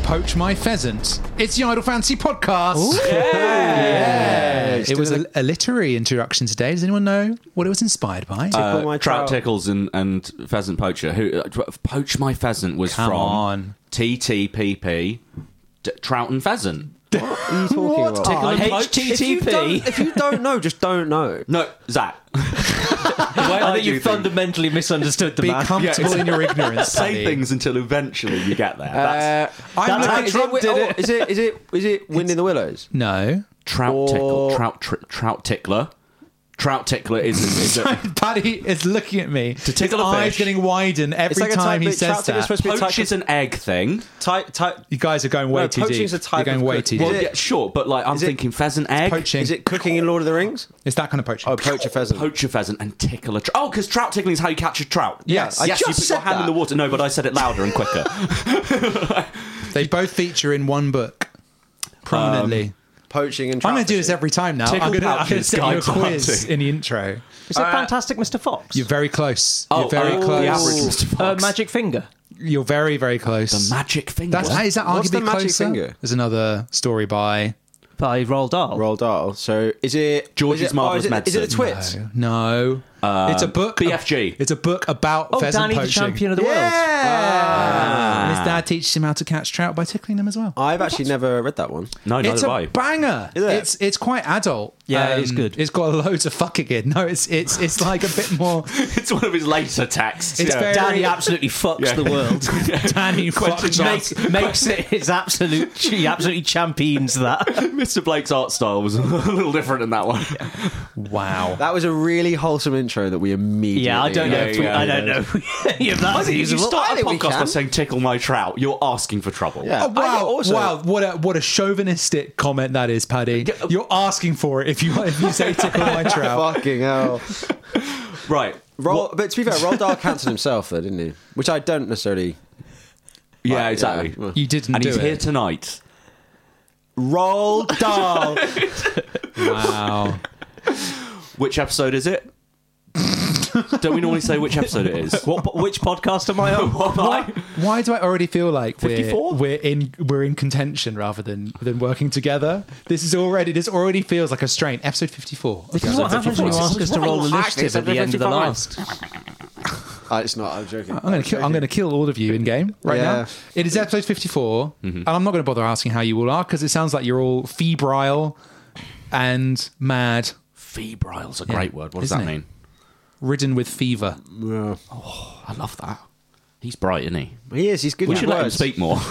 Poach My Pheasant. It's the Idle Fantasy Podcast. It was a literary introduction today. Does anyone know what it was inspired by? Trout Tickles and Pheasant Poacher. Who Poach My Pheasant was Come from on. TTPP, Trout and Pheasant. What are you talking about? Tickle and Poach? HTTP. If you don't know, just don't know. No, Zach. I think you fundamentally misunderstood the Be man. comfortable in your ignorance. Say buddy. things until eventually you get there. I'm That's looking- how Trump did it. Is it Wind in the Willows? No. Trout Tickle, Or- Trout Tickler. Trout Tickler is a Paddy is looking at me. To tickle a eyes fish. getting widen every like a time type he of- says Trout Tickler's that. supposed to be a Poach type is an egg thing. You guys are going way too deep. poaching's a type You're going of way cook- too Is Well, deep. it- yeah, sure, but like I'm is it- thinking pheasant egg, Poaching. Is it cooking in Lord of the Rings? It's that kind of poaching. Oh, poach a pheasant. poach a pheasant, and tickle a trout. Oh, because trout tickling is how you catch a trout. Yes. I yes, just you put said your hand in that. the water. No, but I said it louder and quicker. They both feature in one book prominently. Poaching and I'm trout going to do this fishing. every time now. Tickle I'm going to pouches, set you a guide to quiz hunting. in the intro. Is it Fantastic Mr. Fox? You're very close. Oh, You're very the close. average Mr. Fox. Magic Finger. You're very, very close. The magic finger. Is that What's the arguably magic closer? finger? There's another story by... By Roald Dahl. Roald Dahl. So is it George's is it, Marvellous is it the Medicine. Twits? No. It's a book. BFG. It's a book about Oh, pheasant Danny, the poaching. champion of the world. And his dad teaches him how to catch trout by tickling them as well. I've actually never read that one. No, neither It's have a I. banger. Is it? It's quite adult. Yeah, it's good. It's got loads of fucking in. No, it's like a bit more. It's one of his later texts. It's very Danny absolutely fucks the world. Danny fucking Makes it his absolute. He absolutely champions that. Mr. Blake's art style was a little different in that one. Wow. That was a really wholesome intro that we immediately. Yeah, I don't know. Yeah, If yeah, I don't know any of that. I think if you usable. start I a think we podcast by can. saying "tickle my trout," you're asking for trouble. Yeah. Oh, wow! I also- Wow! What a chauvinistic comment that is, Paddy. You're asking for it if you say tickle my trout. Fucking hell. Right. But to be fair, Roald Dahl cancelled himself, though, didn't he? Which I don't necessarily. Yeah, exactly. Yeah. You didn't And do he's here it. tonight. Roald Dahl. Wow. Which episode is it? Don't we normally say which episode it is? Which podcast am I on? Why do I already feel like 54? we're in contention rather than working together? This already feels like a strain. Episode 54. This is what happens when you ask us to roll the initiative at the end of the last. It's not. I'm joking. I'm going to kill all of you in game right Yeah. now. It is episode 54, and I'm not going to bother asking how you all are because it sounds like you're all febrile and mad, Febrile's a great word. What does Isn't that it? mean? ridden with fever. Yeah. I love that. He's bright, isn't he? He is. He's good We with should let him words. speak more.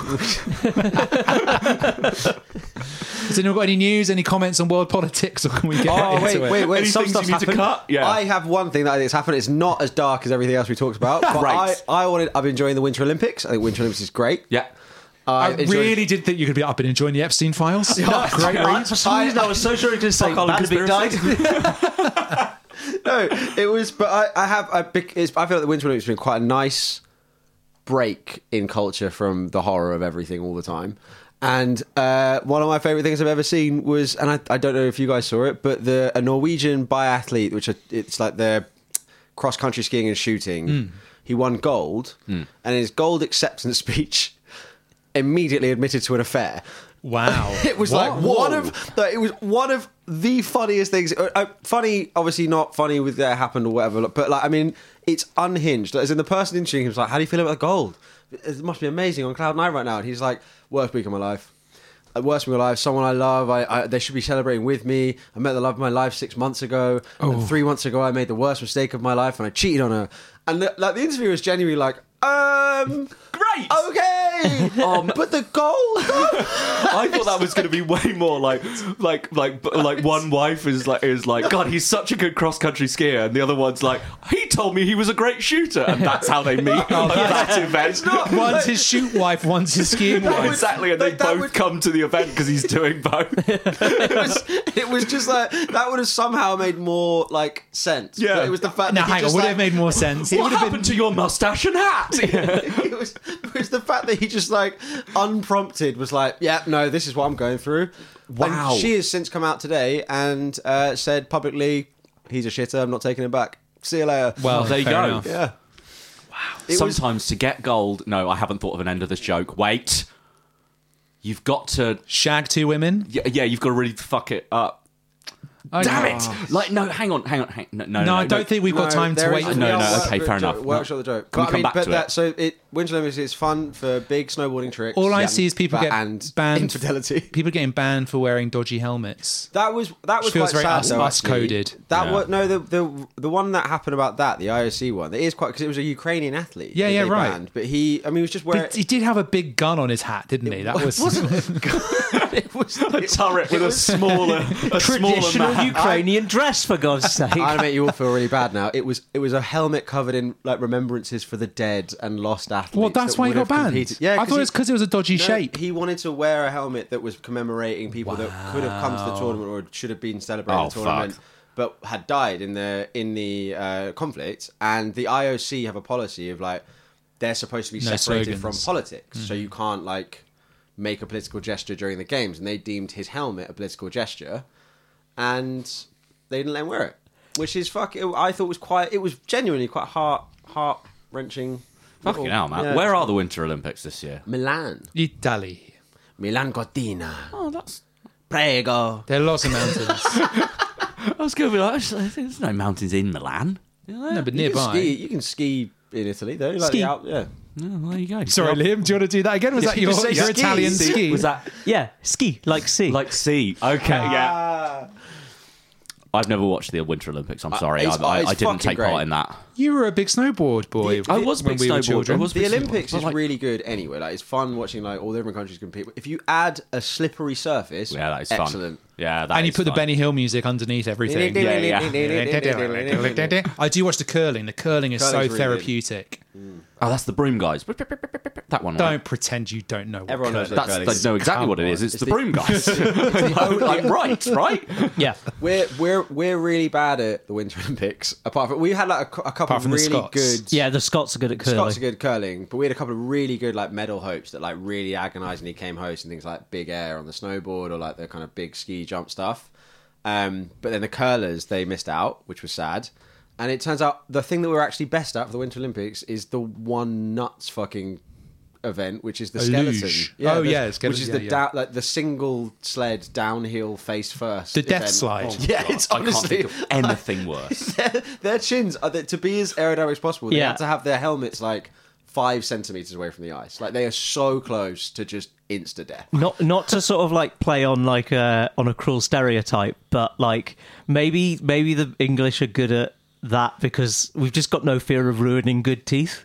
Has anyone got any news, any comments on world politics, or can we get Oh, into it? wait. Any Some things you stuff's need to happened. cut? Yeah. I have one thing that I think has happened. It's not as dark as everything else we talked about. But Right. I've been enjoying the Winter Olympics. I think Winter Olympics is great. Yeah. I enjoyed- really did think you could be up and enjoying the Epstein files. Great read. For some reason, I was so sure you were going to say Fuck all the Vanderbeek died. No, it was. But I feel like the Winter Olympics has been quite a nice break in culture from the horror of everything all the time. And one of my favourite things I've ever seen was, and I don't know if you guys saw it, but a Norwegian biathlete, it's like the cross country skiing and shooting. He won gold, and in his gold acceptance speech, immediately admitted to an affair. Wow. It was like one of the funniest things. Funny, obviously not funny with that happened or whatever, but like, I mean, it's unhinged. As in, the person interviewing him was like, "How do you feel about the gold? It must be amazing on cloud nine right now." And he's like, "Worst week of my life. Worst week of my life. Someone I love. They should be celebrating with me. I met the love of my life 6 months ago. And 3 months ago, I made the worst mistake of my life and I cheated on her." And the interviewer was genuinely like, Great! okay, but the gold. I thought that was going to be way more like one wife is like, God, he's such a good cross country skier, and the other one's like, he told me he was a great shooter, and that's how they meet at that event. One's his shoot wife, one's his skiing wife. Exactly, and they both come to the event because he's doing both. It was just like that would have somehow made more like sense. Yeah. But it was the fact Now, that he hang on, just would it like, have made more sense? It What would have happened to your mustache and hat? it was the fact that he just like unprompted was like, yeah, no, this is what I'm going through. Wow. And she has since come out today and said publicly, he's a shitter. I'm not taking him back. See you later. Well, there you fair go. enough. Yeah. It was Sometimes to get gold. No, I haven't thought of an end of this joke. Wait. you've got to. Shag 2 women. Yeah, you've got to really fuck it up. Damn it! Like, no, hang on. No, I don't think we've got time to wait. Okay, fair enough. Workshop the joke. Can we come back to it? So Winter Olympics is fun for big snowboarding tricks. All I see is people get and banned. infidelity. People getting banned for wearing dodgy helmets. That was Feels quite very sad. Though, us actually. coded. That Yeah. was the one that happened about that, the IOC one. It is quite because it was a Ukrainian athlete. Yeah, that yeah, they right. banned, but he was just wearing. But he did have a big gun on his hat, didn't he? That was It was A turret with a smaller Traditional map. Ukrainian dress, for God's sake. I make you all feel really bad now. It was a helmet covered in like remembrances for the dead and lost athletes. well. That's that why he would got have banned. competed. Yeah, I thought it was because it was a dodgy no, shape. He wanted to wear a helmet that was commemorating people that could have come to the tournament or should have been celebrating Oh, the tournament, fuck. but had died in the conflict. And the IOC have a policy of like they're supposed to be No separated slogans. from politics, so you can't like make a political gesture during the games. And they deemed his helmet a political gesture, and they didn't let him wear it, which is I thought it was genuinely quite heart wrenching. Fucking hell, man. Yeah. Where are the Winter Olympics this year? Milan Italy. Cortina. Oh, that's. Prego. There are lots of mountains. I was going to be like, there's no mountains in Milan. No, but You nearby. can ski in Italy though. Like Ski. the yeah. Oh, there you go. Sorry, Liam. Do you want to do that again? Was that you your just say ski? Italian See, ski? Was that Yeah, ski, like sea. like sea? Okay, yeah. I've never watched the Winter Olympics. I'm sorry. it's I didn't fucking take great. part in that. You were a big snowboard boy. I was a when big we were snowboarder. children. I was- The Olympics But, is like- really good anyway. Like it's fun watching like all the different countries compete. If you add a slippery surface, Yeah, that is fun. excellent. Yeah, that And you is put the fun. Benny Hill music underneath everything. Yeah, I do watch the curling. The curling is so Curling's really good. therapeutic. Oh, that's the broom guys. That one. Right? Don't pretend you don't know what Everyone knows curling what is. They know exactly what it is. It's the broom guys. Like, right? yeah. We're really bad at the Winter Olympics. Apart from we had like a couple Apart of from the really Scots. good. Yeah, the Scots are good at curling. Scots are good at curling, but we had a couple of really good like medal hopes that like really agonisingly came host in things like big air on the snowboard or like the kind of big ski jump stuff. But then the curlers they missed out, which was sad. And it turns out the thing that we're actually best at for the Winter Olympics is the one nuts fucking event, which is the A skeleton. luge. Oh, yeah, which skeleton, is yeah, the yeah. like the single sled downhill face first. The death event. slide. Yeah, it's I can't honestly think of anything worse. their chins are to be as aerodynamic as possible. They Yeah. have to have their helmets like 5 centimeters away from the ice. Like they are so close to just insta death. Not to sort of like play on like on a cruel stereotype, but like maybe the English are good at that because we've just got no fear of ruining good teeth.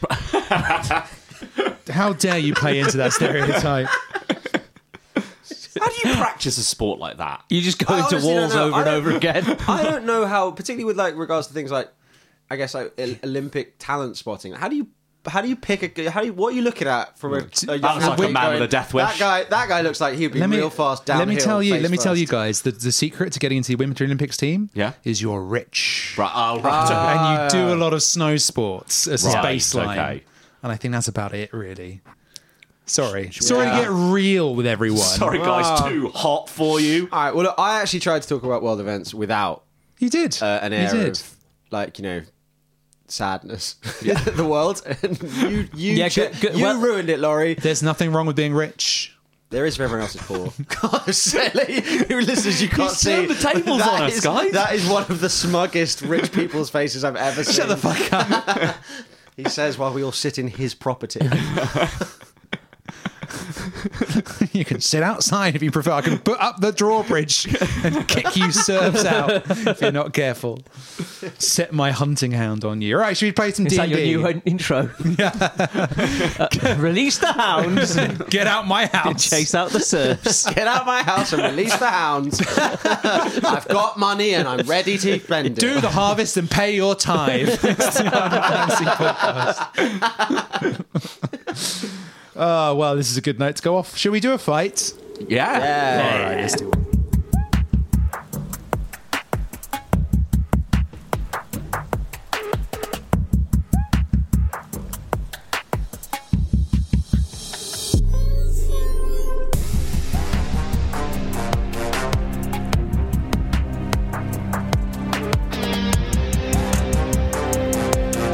How dare you play into that stereotype? How do you practice a sport like that? You just go I into honestly walls don't know. over and I over don't- again. I don't know how, particularly with like regards to things like, I guess like Olympic talent spotting. How do you pick what are you looking at from a young That was like a athlete man with going, a death wish. That guy looks like he'd be real fast downhill. Let me tell you. face Let me tell you first. guys. The secret to getting into the Winter Olympics team, Yeah. is you're rich. Right. Oh, right. And you do a lot of snow sports as a Right, baseline. okay. And I think that's about it, really. Sorry to get real with everyone. Sorry, guys. Too hot for you. All right. Well, look, I actually tried to talk about world events without You did. an You air did. of like sadness in the world. And you Yeah, good- well- ruined it, Laurie. There's nothing wrong with being rich. There is for everyone else is poor. God, silly. Who listens? You can't see. turned the tables That on us, is- guys. That is one of the smuggest rich people's faces I've ever seen. Shut the fuck up. He says while we all sit in his property. You can sit outside if you prefer. I can put up the drawbridge and kick you serves out if you're not careful. Set my hunting hound on you. All right, should we play some Is that D&D? your new intro? Release the hounds, Get out my house. chase out the serfs. Get out of my house and release the hounds. I've got money and I'm ready to spend it. Do the harvest and pay your tithe. It's the Fantasy Podcast. Oh, well, this is a good note to go off. Should we do a fight? Yeah. All right, let's do it.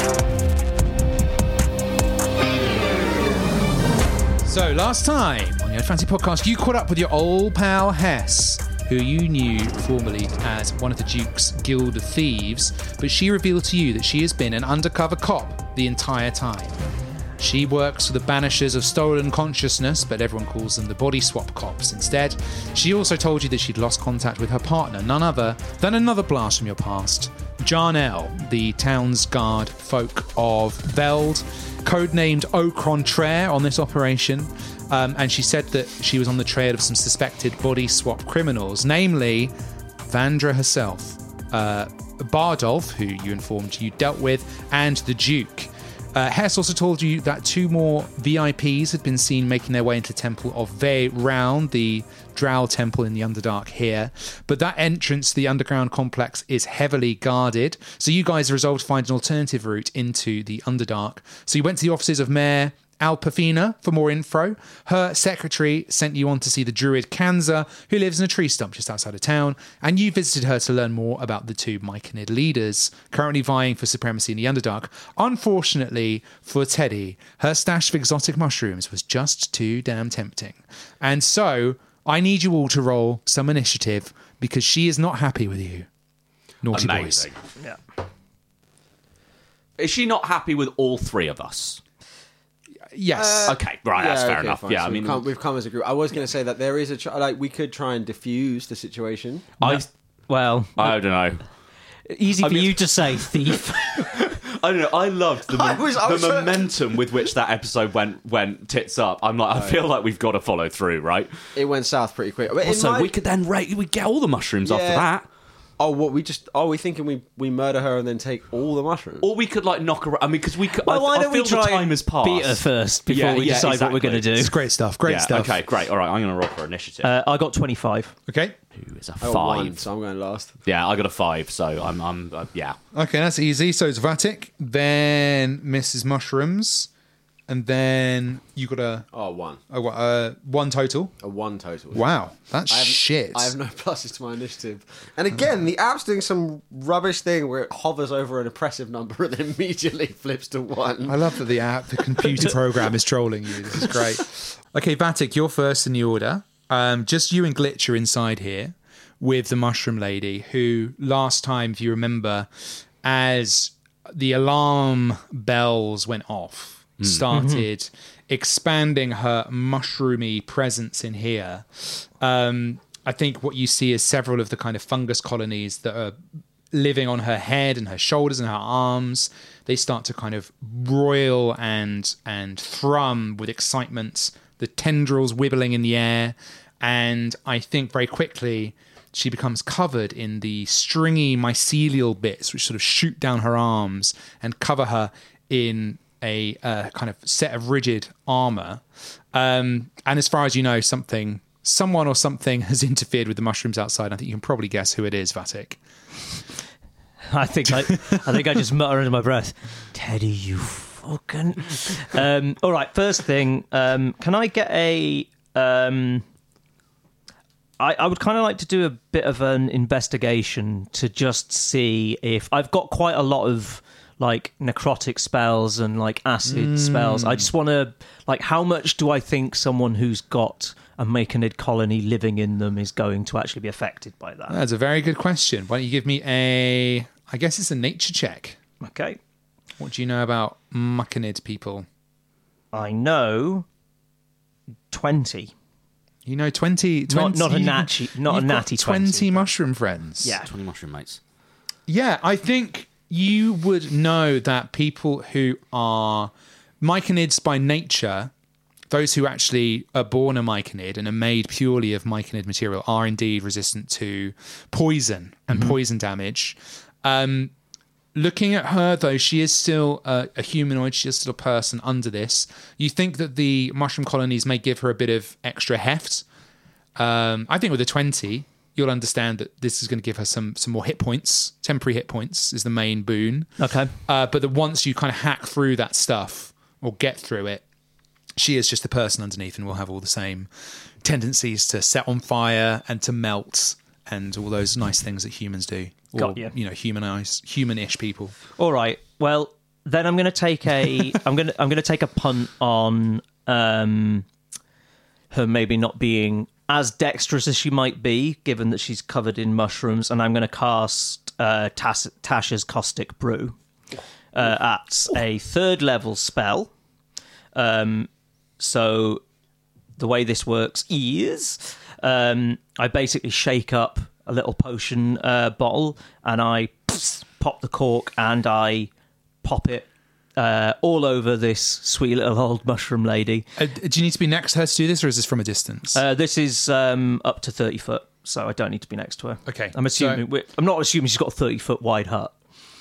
So, last time on the Old Fancy Podcast, you caught up with your old pal Hess, who you knew formerly as one of the Duke's Guild of Thieves, but she revealed to you that she has been an undercover cop the entire time. She works for the Banishers of Stolen Consciousness, but everyone calls them the Body Swap Cops instead. She also told you that she'd lost contact with her partner, none other than another blast from your past, Jarnell, the town's guard folk of Veld, codenamed Ocrontraire on this operation. And she said that she was on the trail of some suspected body swap criminals, namely Vandra herself, Bardolph, who you informed you dealt with, and the Duke. Hess also told you that 2 more VIPs had been seen making their way into the Temple of Ve Round, the Drow temple in the Underdark here. But that entrance to the underground complex is heavily guarded, so you guys resolved to find an alternative route into the Underdark. So you went to the offices of Mayor Alpafina for more info. Her secretary sent you on to see the druid Kanza, who lives in a tree stump just outside of town, and you visited her to learn more about the 2 Myconid leaders currently vying for supremacy in the Underdark. Unfortunately for Teddy, her stash of exotic mushrooms was just too damn tempting. And so, I need you all to roll some initiative because she is not happy with you. Naughty Amazing. boys. Yeah. Is she not happy with all 3 of us? Yes. Okay, right, that's fair enough. Fine. Yeah, So I mean, we've come as a group. I was going to say that there is we could try and diffuse the situation. I Well, don't know. easy for mean- you to say, thief. I don't know. I loved the, I was the momentum with which that episode went tits up. I'm like, I feel like we've got to follow through, right? It went south pretty quick. But Also, we could then we get all the mushrooms after Yeah. that. Oh, what we thinking we murder her and then take all the mushrooms? Or we could like knock her. I mean, because we could. Well, why I don't we feel try the time has passed. beat her first before Yeah, we yeah, decide what we're going to do? It's great stuff. Great Yeah, stuff. okay, great. All right, I'm going to roll for initiative. I got 25. Okay. Who is a I got 5? 1, so I'm going last. Yeah, I got a 5. So I'm yeah. Okay, that's easy. So it's Vatic, then Mrs. Mushrooms, and then you got a 1. 1 total. A 1 total. Wow, that's shit. I have no pluses to my initiative. And again, the app's doing some rubbish thing where it hovers over an oppressive number and then immediately flips to 1. I love that the computer program is trolling you. This is great. Okay, Vatic, you're first in the order. Just you and Glitch are inside here with the Mushroom Lady, who last time, if you remember, as the alarm bells went off, started expanding her mushroomy presence in here. I think what you see is several of the kind of fungus colonies that are living on her head and her shoulders and her arms. They start to kind of roil and thrum with excitement, the tendrils wibbling in the air. And I think very quickly she becomes covered in the stringy mycelial bits which sort of shoot down her arms and cover her in a kind of set of rigid armor. And as far as you know, someone or something has interfered with the mushrooms outside. I think you can probably guess who it is, Vatic. I think I just mutter under my breath, Teddy, you fucking... all right, first thing, can I get a... I would kind of like to do a bit of an investigation to just see if... I've got quite a lot of like necrotic spells and like acid spells. I just want to... Like, how much do I think someone who's got a Myconid colony living in them is going to actually be affected by that? That's a very good question. Why don't you give me I guess it's a nature check. Okay. What do you know about Myconid people? I know 20. You know 20... Not a you- natty, not a you've got natty 20 mushroom friends. Yeah. 20 mushroom mates. Yeah, I think you would know that people who are Myconids by nature, those who actually are born a Myconid and are made purely of Myconid material, are indeed resistant to poison and poison damage. Looking at her, though, she is still a humanoid. She is still a person under this. You think that the mushroom colonies may give her a bit of extra heft. I think with a 20, you'll understand that this is going to give her some more hit points. Temporary hit points is the main boon. Okay. But once you kind of hack through that stuff or get through it, she is just a person underneath and will have all the same tendencies to set on fire and to melt and all those nice things that humans do. Or, Got you. humanish people. All right. Well, then I'm going to take a I'm going to take a punt on her maybe not being as dexterous as she might be, given that she's covered in mushrooms, and I'm going to cast Tasha's Caustic Brew at a 3rd level spell. So the way this works is I basically shake up a little potion bottle, and I pop the cork, and I pop it all over this sweet little old mushroom lady. Do you need to be next to her to do this, or is this from a distance? This is up to 30 foot, so I don't need to be next to her. Okay, I'm not assuming she's got a 30-foot wide hut.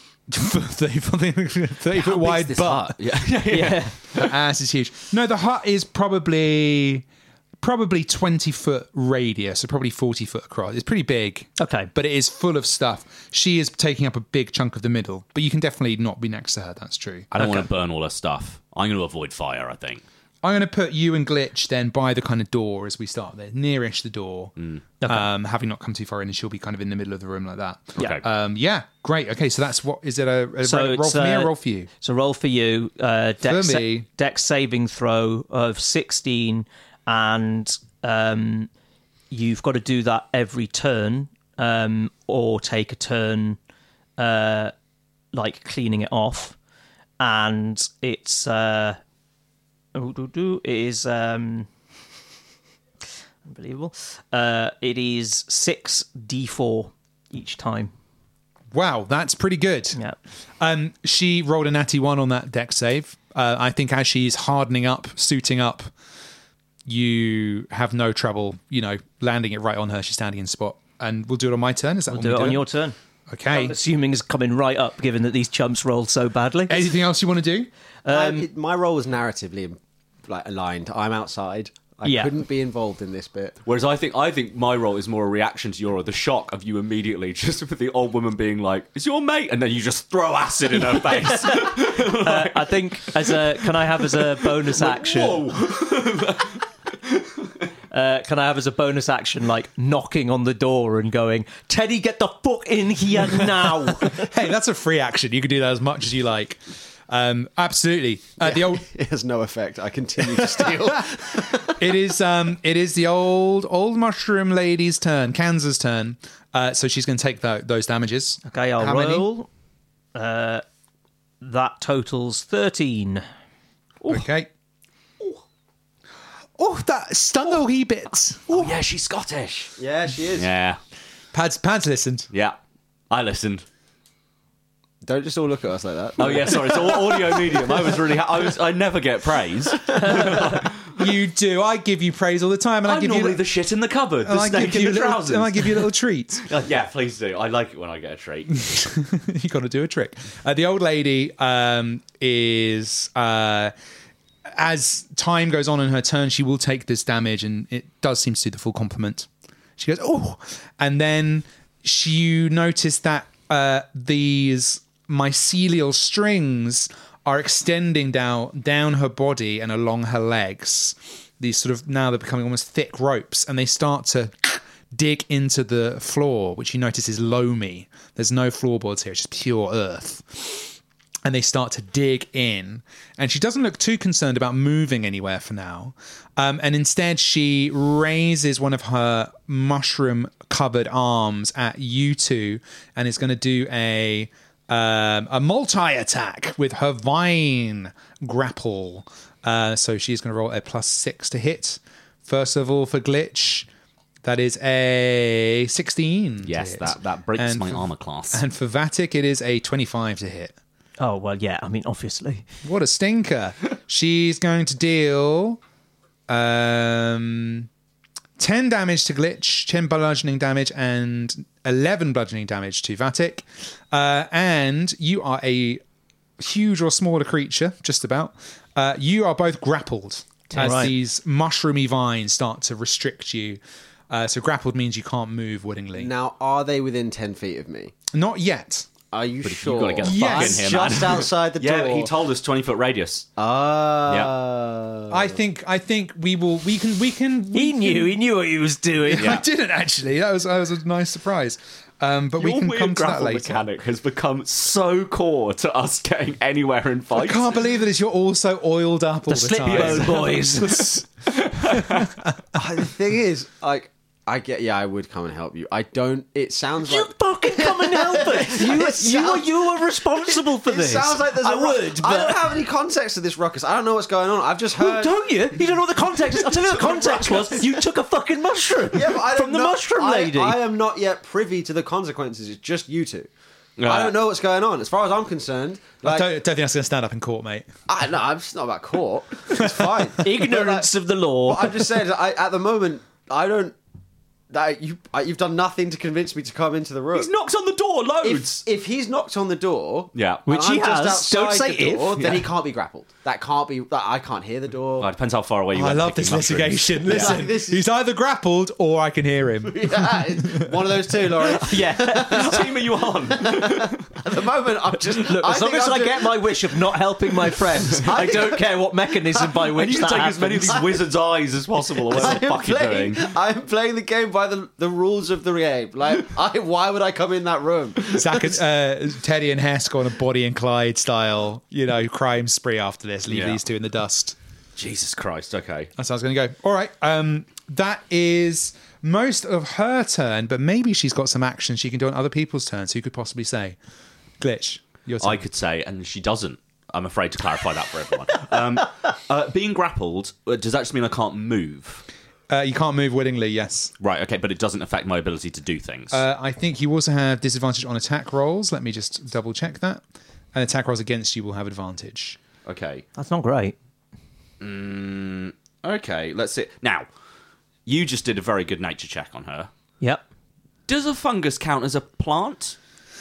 30 foot wide butt. Yeah. Her ass is huge. No, the hut is probably 20 foot radius, so probably 40 foot across. It's pretty big. Okay. But it is full of stuff. She is taking up a big chunk of the middle, but you can definitely not be next to her. That's true. I don't want to burn all her stuff. I'm going to avoid fire, I think. I'm going to put you and Glitch then by the kind of door as we start there, nearish the door, having not come too far in, and she'll be kind of in the middle of the room like that. Okay. Yeah, great. Okay, so that's what is it? A So roll for me or roll for you? So roll for you. Dex, For me. Dex saving throw of 16, and you've got to do that every turn, or take a turn like cleaning it off, and it's it is unbelievable. It is 6d4 each time. Wow, that's pretty good. Yeah. She rolled a natty 1 on that dex save. I think as she's hardening up, suiting up, you have no trouble, landing it right on her. She's standing in spot. And we'll do it on my turn. Is that We'll what do we it on your turn. Okay. I'm assuming it's coming right up, given that these chumps rolled so badly. Anything else you want to do? My role was narratively aligned. I'm outside. I couldn't be involved in this bit. Whereas I think my role is more a reaction to the shock of you immediately, just with the old woman being like, "Is your mate?" and then you just throw acid in her face. I think can I have as a bonus action? Can I have as a bonus action, like knocking on the door and going, "Teddy, get the fuck in here now"? Hey, that's a free action. You can do that as much as you like. Absolutely. The old It has no effect. I continue to steal. it is the old mushroom lady's turn, Kansas' turn. So she's going to take those damages. Okay, I'll How many? roll. That totals 13. Okay. Oh, that stung a wee bit. Oh yeah, she's Scottish. Yeah, she is. Yeah, Pads listened. yeah. I listened. Don't just all look at us like that. Oh yeah, sorry. It's all audio medium. I was really. I never get praise. You do. I give you praise all the time, and I I'm give normally you the shit in the cupboard, the I snake give in you the a little, trousers. and I give you a little treat. Yeah, please do. I like it when I get a treat. You got to do a trick. The old lady is. As time goes on in her turn, she will take this damage, and it does seem to do the full complement. She goes, "Oh," and then you notice that these mycelial strings are extending down her body and along her legs. These now they're becoming almost thick ropes, and they start to dig into the floor, which you notice is loamy. There's no floorboards here; it's just pure earth. And they start to dig in. And she doesn't look too concerned about moving anywhere for now. And instead, she raises one of her mushroom-covered arms at you two and is going to do a multi-attack with her vine grapple. So she's going to roll a +6 to hit. First of all, for Glitch, that is a 16 Yes, to hit. that breaks And my for- armor class. And for Vatic, it is a 25 to hit. Oh, well, yeah, I mean, obviously. What a stinker. She's going to deal 10 damage to Glitch, 10 bludgeoning damage, and 11 bludgeoning damage to Vatic. And you are a huge or smaller creature, just about. You are both grappled as Right. these mushroomy vines start to restrict you. So grappled means you can't move wittingly. Now, are they within 10 feet of me? Not yet. Are you But sure? you've got to get the Yes. fuck in here, man. Just outside the Yeah, door. he told us 20-foot radius. I think we can He knew what he was doing. I didn't actually. That was a nice surprise. But we Your can weird come to that grapple later. mechanic has become so core to us getting anywhere in I fights. can't believe that you're all so oiled up all the Slip time. bone boys. The thing is, like, I would come and help you. I don't. It sounds You like. fucking come and help us. You are responsible for this. It sounds like there's I a would, I don't but have any context to this ruckus. I don't know what's going on. I've just heard. don't you? You don't know what the context is. I'll tell you what the context was. You took a fucking mushroom Yeah, but I don't from the know- mushroom lady. I am not yet privy to the consequences. It's just you two. Yeah. I don't know what's going on. As far as I'm concerned, like, don't think that's going to stand up in court, mate. no, it's not about court. It's fine. Ignorance of the law. But I'm just saying, at the moment, I don't. You've done nothing to convince me to come into the room. He's knocked on the door loads. If he's knocked on the door, Yeah. and Which he I'm has, just don't outside say the door, if. then he can't be grappled. That can't be. I can't hear the door. Well, it depends how far away you I went love this picking mushrooms. litigation. Listen, Like, this is- he's either grappled or I can hear him. Yeah, it's one of those two, Laurie. yeah. What team are you on? At the moment, I'm just. Look, as long think as I'm I doing- get my wish of not helping my friends, I don't care what mechanism by And which you that take happens. as many of these wizards' eyes as possible, or whatever the fuck you're doing. I'm playing the game by the rules of the game. Like, why would I come in that room? Zach and, Teddy and Hess go on a Bonnie and Clyde style, crime spree after this. Leave Yeah. these two in the dust. Jesus Christ, okay. That's how it's going to go. All right. That is most of her turn, but maybe she's got some action she can do on other people's turns. Who could possibly say? Glitch, your turn. I could say, and she doesn't. I'm afraid to clarify that for everyone. Being grappled, does that just mean I can't move? You can't move willingly, yes. Right, okay, but it doesn't affect my ability to do things. I think you also have disadvantage on attack rolls. Let me just double check that. And attack rolls against you will have advantage. Okay. That's not great. Okay, let's see. Now, you just did a very good nature check on her. Yep. Does a fungus count as a plant?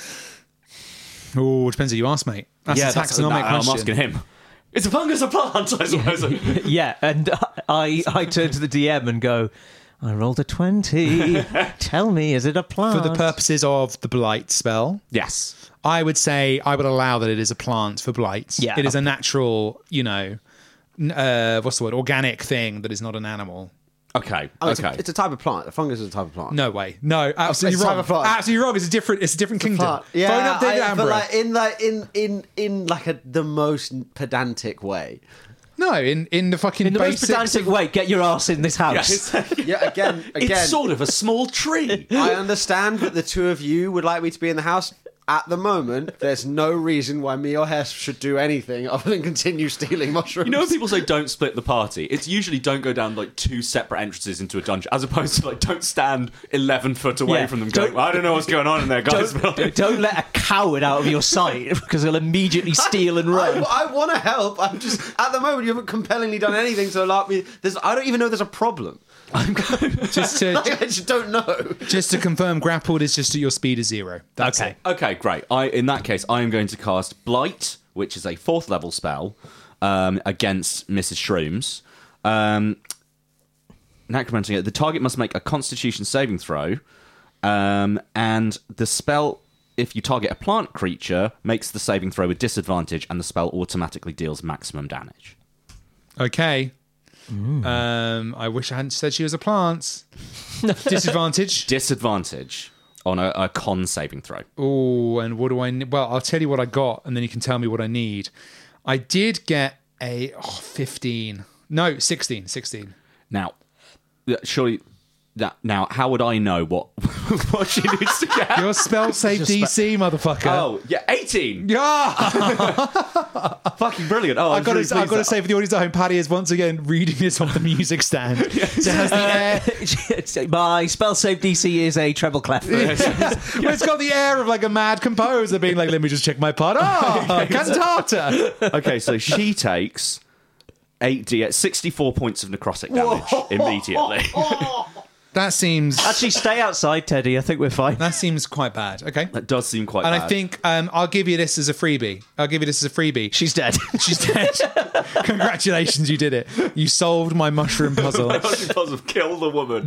Oh, depends who you ask, mate. That's a taxonomic I'm question. asking him. Is a fungus a plant, I suppose? Yeah, and I turn to the DM and go, I rolled a 20. Tell me, is it a plant? For the purposes of the blight spell, Yes. I would say I would allow that it is a plant for blight. Yeah. It is a natural, what's the word? Organic thing that is not an animal. Okay, Oh, okay. it's a type of plant. A fungus is a type of plant. No way. No, absolutely It's a type wrong. of plant. Absolutely wrong. It's a different kingdom. Plant. Yeah, Phone up David but Attenborough. like in like the most pedantic way. No, in the fucking In the most basics pedantic way, get your ass in this house. Yeah, again. It's sort of a small tree. I understand that the two of you would like me to be in the house. At the moment, there's no reason why me or Hess should do anything other than continue stealing mushrooms. You know when people say don't split the party? It's usually don't go down like two separate entrances into a dungeon, as opposed to like don't stand 11 foot away Yeah, from them going, don't- I don't know what's going on in there, guys. Don't let a coward out of your sight because he'll immediately steal and run. I want to help. I'm just at the moment you haven't compellingly done anything to allow me. I don't even know there's a problem. just to Like, I just don't know. just to confirm, grappled is just at your speed is 0. That's Okay. it. Okay, great. In that case, I am going to cast Blight, which is a 4th level spell, against Mrs. Shrooms. Necromanting it. The target must make a Constitution saving throw, and the spell, if you target a plant creature, makes the saving throw with disadvantage, and the spell automatically deals maximum damage. Okay. I wish I hadn't said she was a plant. Disadvantage. Disadvantage on a con saving throw. Oh, and what do I need? Well, I'll tell you what I got, and then you can tell me what I need. I did get a 15. No, 16. 16. Now, surely. Now, how would I know what what she needs to get? Your spell save DC, motherfucker. Oh, yeah, 18. Yeah! Fucking brilliant. Oh, I've got to say for the audience at home, Paddy is once again reading this off the music stand. So it has the air, My spell save DC is a treble clef. well, it's got the air of like a mad composer being like, let me just check my part. Oh, cantata. Okay, so she takes 64 points of necrotic damage immediately. That seems Actually, stay outside, Teddy. I think we're fine. quite bad. Okay. That does seem quite And bad. I think I'll give you this as a freebie. She's dead. She's dead. Congratulations, you did it. You solved my mushroom puzzle. puzzle kill the woman.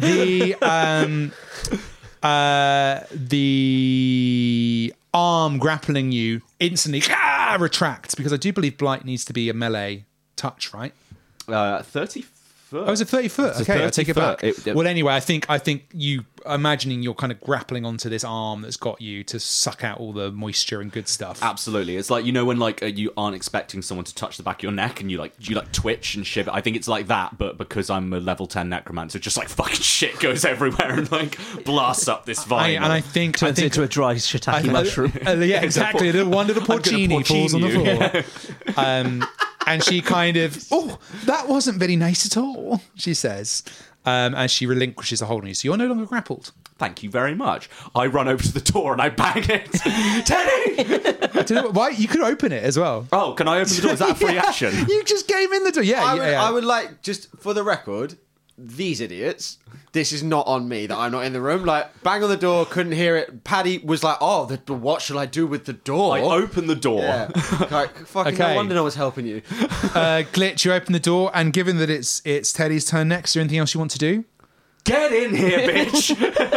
The arm grappling you instantly retracts because I do believe blight needs to be a melee touch, right? 30 foot. Oh, is it 30 foot? It's a Okay, I'll 30 take it foot. back. Well, anyway, I think you imagining you're kind of grappling onto this arm that's got you to suck out all the moisture and good stuff. Absolutely. It's like, you know, when like you aren't expecting someone to touch the back of your neck and you twitch and shiver. I think it's like that, but because I'm a level 10 necromancer, just like fucking shit goes everywhere and like blasts up this vine. I think Turns into a dry shiitake mushroom. Yeah, exactly. The one little I'm gonna porcini falls on the porcini floor. And she kind of, that wasn't very nice at all, she says, as she relinquishes a hold on you. So you're no longer grappled. Thank you very much. I run over to the door and I bang it. Teddy! Why? You could open it as well. Oh, can I open the door? Is that a free action? You just came in the door. Yeah, I would like, just for the record, these idiots, this is not on me that I'm not in the room. Like, bang on the door, couldn't hear it. Paddy was like, what shall I do with the door? I open the door. Yeah. Like, fucking Okay. no wonder no one's helping you. Glitch, you open the door, and given that it's Teddy's turn next, is there anything else you want to do? Get in here, bitch!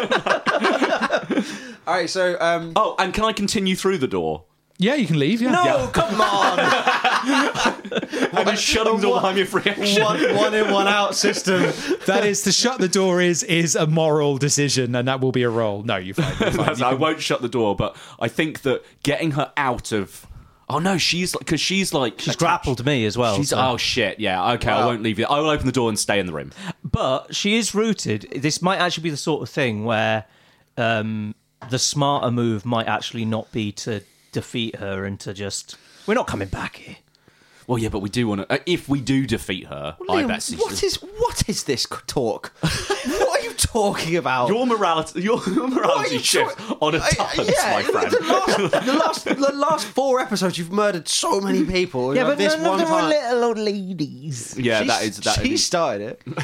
All right, so... Oh, and can I continue through the door? Yeah, you can leave. Yeah. no, come on! I'm just shutting the door behind me for reaction. one in, one out system. That is, to shut the door is a moral decision, and that will be a roll. No, you're fine. You're fine. I won't shut the door, but I think that getting her out of... Oh no, she's grappled me as well. so- Oh shit, yeah, okay, I won't leave you. I will open the door and stay in the room. But she is rooted. This might actually be the sort of thing where the smarter move might actually not be to defeat her and to just... We're not coming back here. Well, yeah, but we do want to... if we do defeat her, I Liam, bet... what is this talk? What are you talking about? Your morality shifts on a tuppence, my friend. The last 4 episodes, you've murdered so many people. Yeah, Like, but this none of one them were time, little old ladies. Yeah, she started it.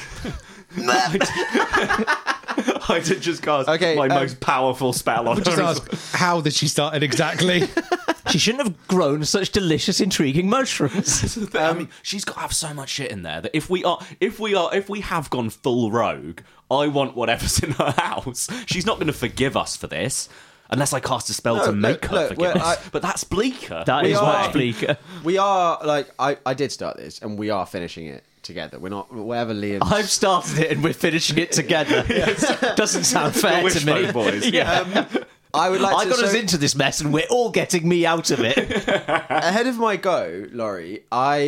I did just cast Okay, my most powerful spell on her. Just ask, how did she start it exactly? She shouldn't have grown such delicious, intriguing mushrooms. I mean, she's got to have so much shit in there that if we have gone full rogue, I want whatever's in her house. She's not going to forgive us for this. Unless I cast a spell to make her forgive us. But that's bleaker. That is are- much bleaker. We are, like, I did start this, and we are finishing it together. We're not, whatever Liam... I've started it and we're finishing it together. Doesn't sound fair to me. Wishbone boys. Yeah. I would like I to... got us so- into this mess and we're all getting me out of it. Ahead of my go, Laurie,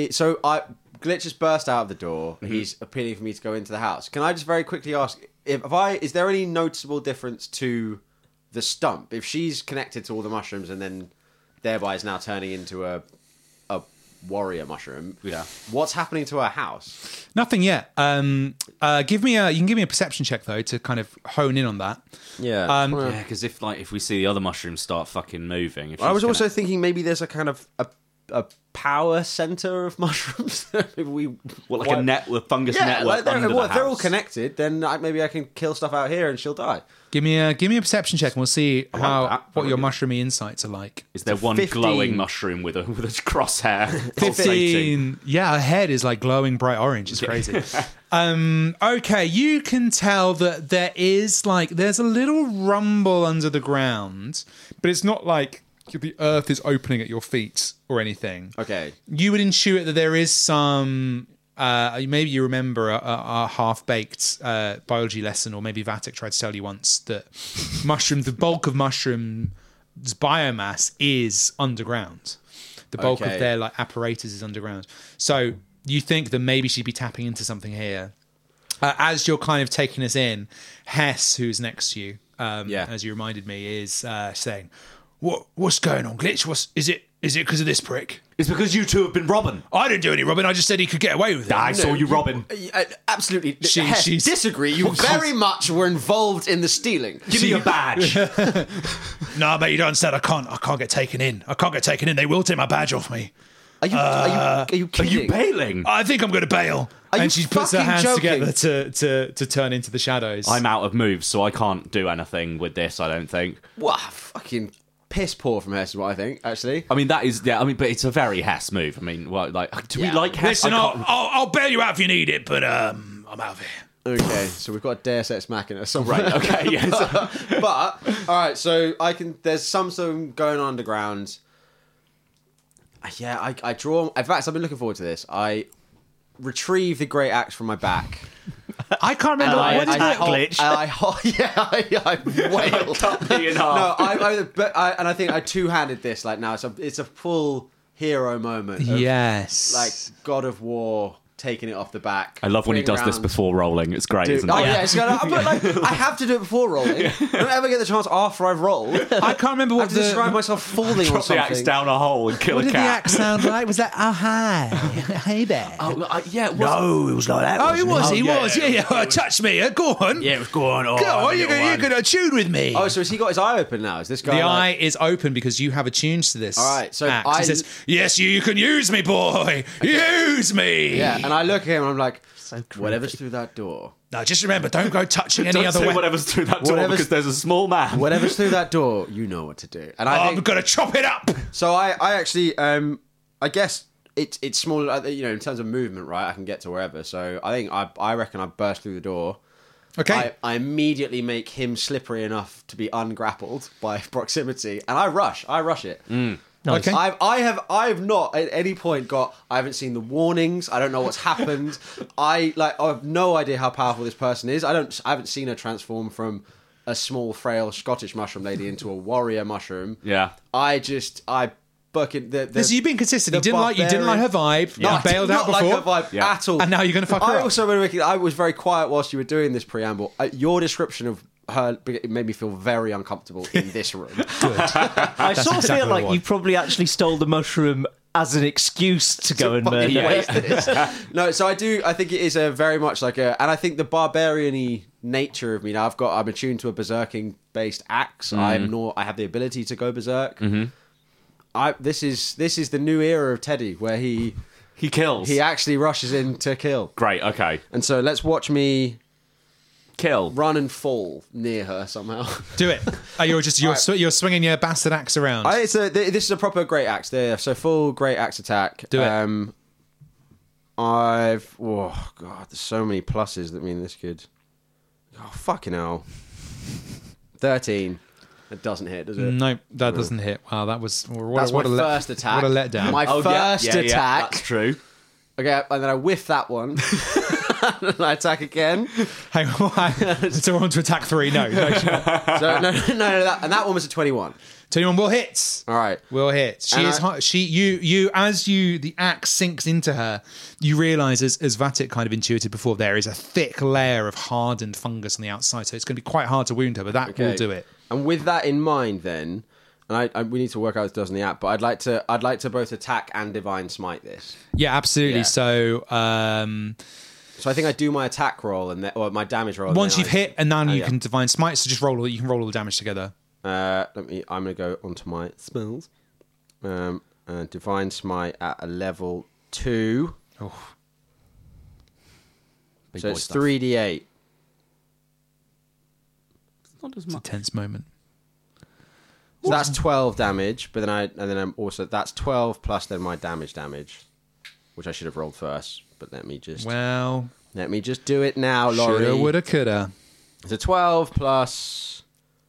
Glitch has burst out of the door. Mm-hmm. He's appealing for me to go into the house. Can I just very quickly ask, is there any noticeable difference to the stump? If she's connected to all the mushrooms and then thereby is now turning into a warrior mushroom, Yeah. what's happening to her house? Nothing yet. You can give me a perception check though to kind of hone in on that. Yeah. Yeah, because if we see the other mushrooms start fucking moving... If I was she's also thinking maybe there's a kind of a power center of mushrooms. Maybe a fungus network they're, under the if they're all house. connected, then maybe I can kill stuff out here and she'll die. Give me a perception check, and we'll see like that. what your Very good. mushroomy insights are like. Is there one 15. glowing mushroom with a crosshair? pulsating? 15. Yeah, her head is like glowing bright orange. It's crazy. Okay, you can tell that there's a little rumble under the ground, but it's not like the earth is opening at your feet or anything. Okay. You would intuit that there is some. Maybe you remember a half-baked biology lesson, or maybe Vatic tried to tell you once that the bulk of mushrooms' biomass is underground. The bulk Okay. of their apparatus is underground. So you think that maybe she'd be tapping into something here. As you're kind of taking us in, Hess, who's next to you, as you reminded me, is saying, "What's going on, Glitch? Is it because of this prick?" It's because you two have been robbing. I didn't do any robbing. I just said he could get away with it. I saw you robbing. Absolutely. She's- disagree. You very much were involved in the stealing. Give me your badge. No, mate, you don't understand. I can't get taken in. I can't get taken in. They will take my badge off me. Are you Are kidding? you bailing? I think I'm going to bail. Are you And she puts her fucking hands joking? together to turn into the shadows. I'm out of moves, so I can't do anything with this, I don't think. Wow, fucking piss poor from Hess is what I think, actually. I mean, that is... Yeah, I mean, but it's a very Hess move. I mean, do we Yeah. like Hess? Listen, I can't- I'll bail you out if you need it, but I'm out of here. Okay, so we've got a Deus Ex Machina somewhere. Right, okay, yes. But, alright, so there's something going on underground. Yeah, I draw... In fact, I've been looking forward to this. I retrieve the great axe from my back. I can't remember. And What did you do? glitch. I wailed. Cut me in half. No, and I think I two-handed this. Like now, it's a full hero moment. Of, Yes. like God of War taking it off the back. I love when he does this before rolling. It's great, isn't it? Oh yeah, it's gonna, but like I have to do it before rolling. I don't ever get the chance after I've rolled. I can't remember I what have to describe myself falling on Drop the something. axe down a hole and kill What a did the cat. axe sound like? Was that, oh, hi. Hey there. Yeah, it was. No, it was like that. Oh, he was. He Yeah, was. Yeah. Touch me. Go on. Yeah, it was going on. Go on. You're going to tune with me. Oh, so has he got his eye open now? Is this guy? The like, eye is open because you have attuned to this. All right, so axe. He says, "Yes, you can use me, boy. Use me." Yeah, and I look at him and I'm like, creepy. whatever's through that door. Now, just remember, don't go touching any Don't other say way. whatever's through that door Whatever's- because there's a small man. Whatever's through that door, you know what to do. And I I'm think, going to chop it up. so I actually, I guess it's small, you know, in terms of movement, right? I can get to wherever. So I think I reckon I burst through the door. Okay. I immediately make him slippery enough to be ungrappled by proximity, and I rush it. Nice. Okay. I have not at any point I haven't seen the warnings. I don't know what's happened. I have no idea how powerful this person is. I haven't seen her transform from a small, frail Scottish mushroom lady into a warrior mushroom. Yeah. I bucket the. So you've been consistent. You the didn't like her vibe. No, You bailed out not before. like her vibe Yeah. at all. And now you're going to fuck her I up. also I was very quiet whilst you were doing this preamble. Your description of her it made me feel very uncomfortable in this room. I sort of exactly feel what I like want. you probably actually stole the mushroom as an excuse to go and fucking murder. waste this. No, so I think it is a very much like and I think the barbarian-y nature of me now. I'm attuned to a berserking based axe. I have the ability to go berserk. This is the new era of Teddy where he kills. he actually rushes in to kill. Great. Okay. And so let's watch me Kill. run and fall near her somehow. Do it. Oh, you're swinging your bastard axe around. This is a proper great axe. There, so full great axe attack. Do it. Oh god, there's so many pluses that mean this could. Oh fucking hell. 13. It doesn't hit, does it? No, that doesn't hit. Wow, that was That's what my a first attack. What a letdown. My first yeah, attack. that's true. Okay, and then I whiff that one. And I attack again. Hang on. So we're on to attack 3. No. So that one was a 21. 21 will hit. All right. Will hit. She And is hot. The axe sinks into her, you realise, as Vatic kind of intuited before, there is a thick layer of hardened fungus on the outside, so it's going to be quite hard to wound her, but that will do it. And with that in mind, then, and we need to work out what it does in the app, but I'd like to both attack and divine smite this. Yeah, absolutely. Yeah. So So I think I do my attack roll or my damage roll. once you've hit, and then you yeah. can divine smite. So just roll. You can roll all the damage together. I'm gonna go onto my spells. Divine smite at a level 2. Oh, Big So boy it's stuff. 3d8. Not as it's a much. tense moment. So that's 12 damage, but then I'm also that's 12 plus then my damage, which I should have rolled first. But let me just do it now, Laurie. Shoulda, woulda, coulda. So 12 plus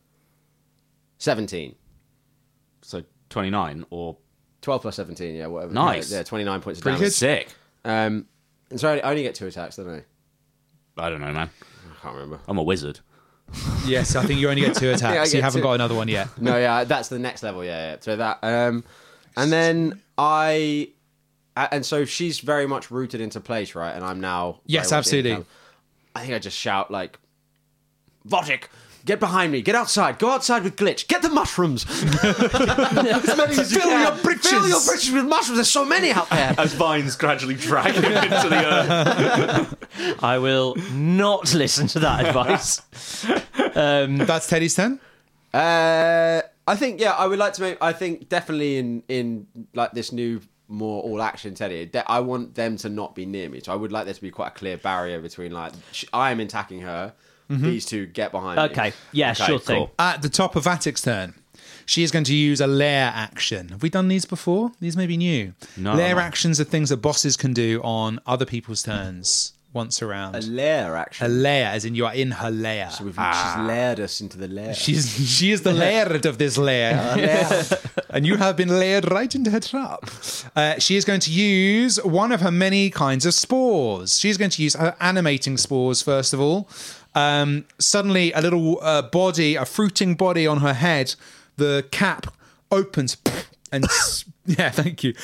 17. So 29 or 12 plus 17, yeah, whatever. Nice. Yeah, 29 points of Pretty damage. good. sick. And so I only get 2 attacks, don't I? I don't know, man. I can't remember. I'm a wizard. Yes, I think you only get 2 attacks. Yeah, I You get haven't 2. got another one yet. No, yeah, that's the next level, yeah. So that, and then and so she's very much rooted into place, right? And I'm now... Yes, very much absolutely. in. I think I just shout, like, Votic, get behind me, get outside, go outside with Glitch, get the mushrooms! As many as you Fill can. your britches. Fill your britches with mushrooms, there's so many out there! As vines gradually drag him into the earth. I will not listen to that advice. That's Teddy's turn. I think, yeah, I would like to make... I think definitely in like this new... more all action Teddy. I want them to not be near me, so I would like there to be quite a clear barrier between like I am attacking her, these two get behind me. Okay, yeah, Okay, sure thing. cool. At the top of Vatic's turn, she is going to use a lair action. Have we done these before? These may be new. No, lair no. actions are things that bosses can do on other people's turns once around. A lair A action. lair, as in you are in her lair. She's layered us into the lair. She is the laird of this lair. And you have been layered right into her trap. She is going to use one of her many kinds of spores. She's going to use her animating spores, first of all. Suddenly, a little body, a fruiting body on her head, the cap opens and... yeah, thank you.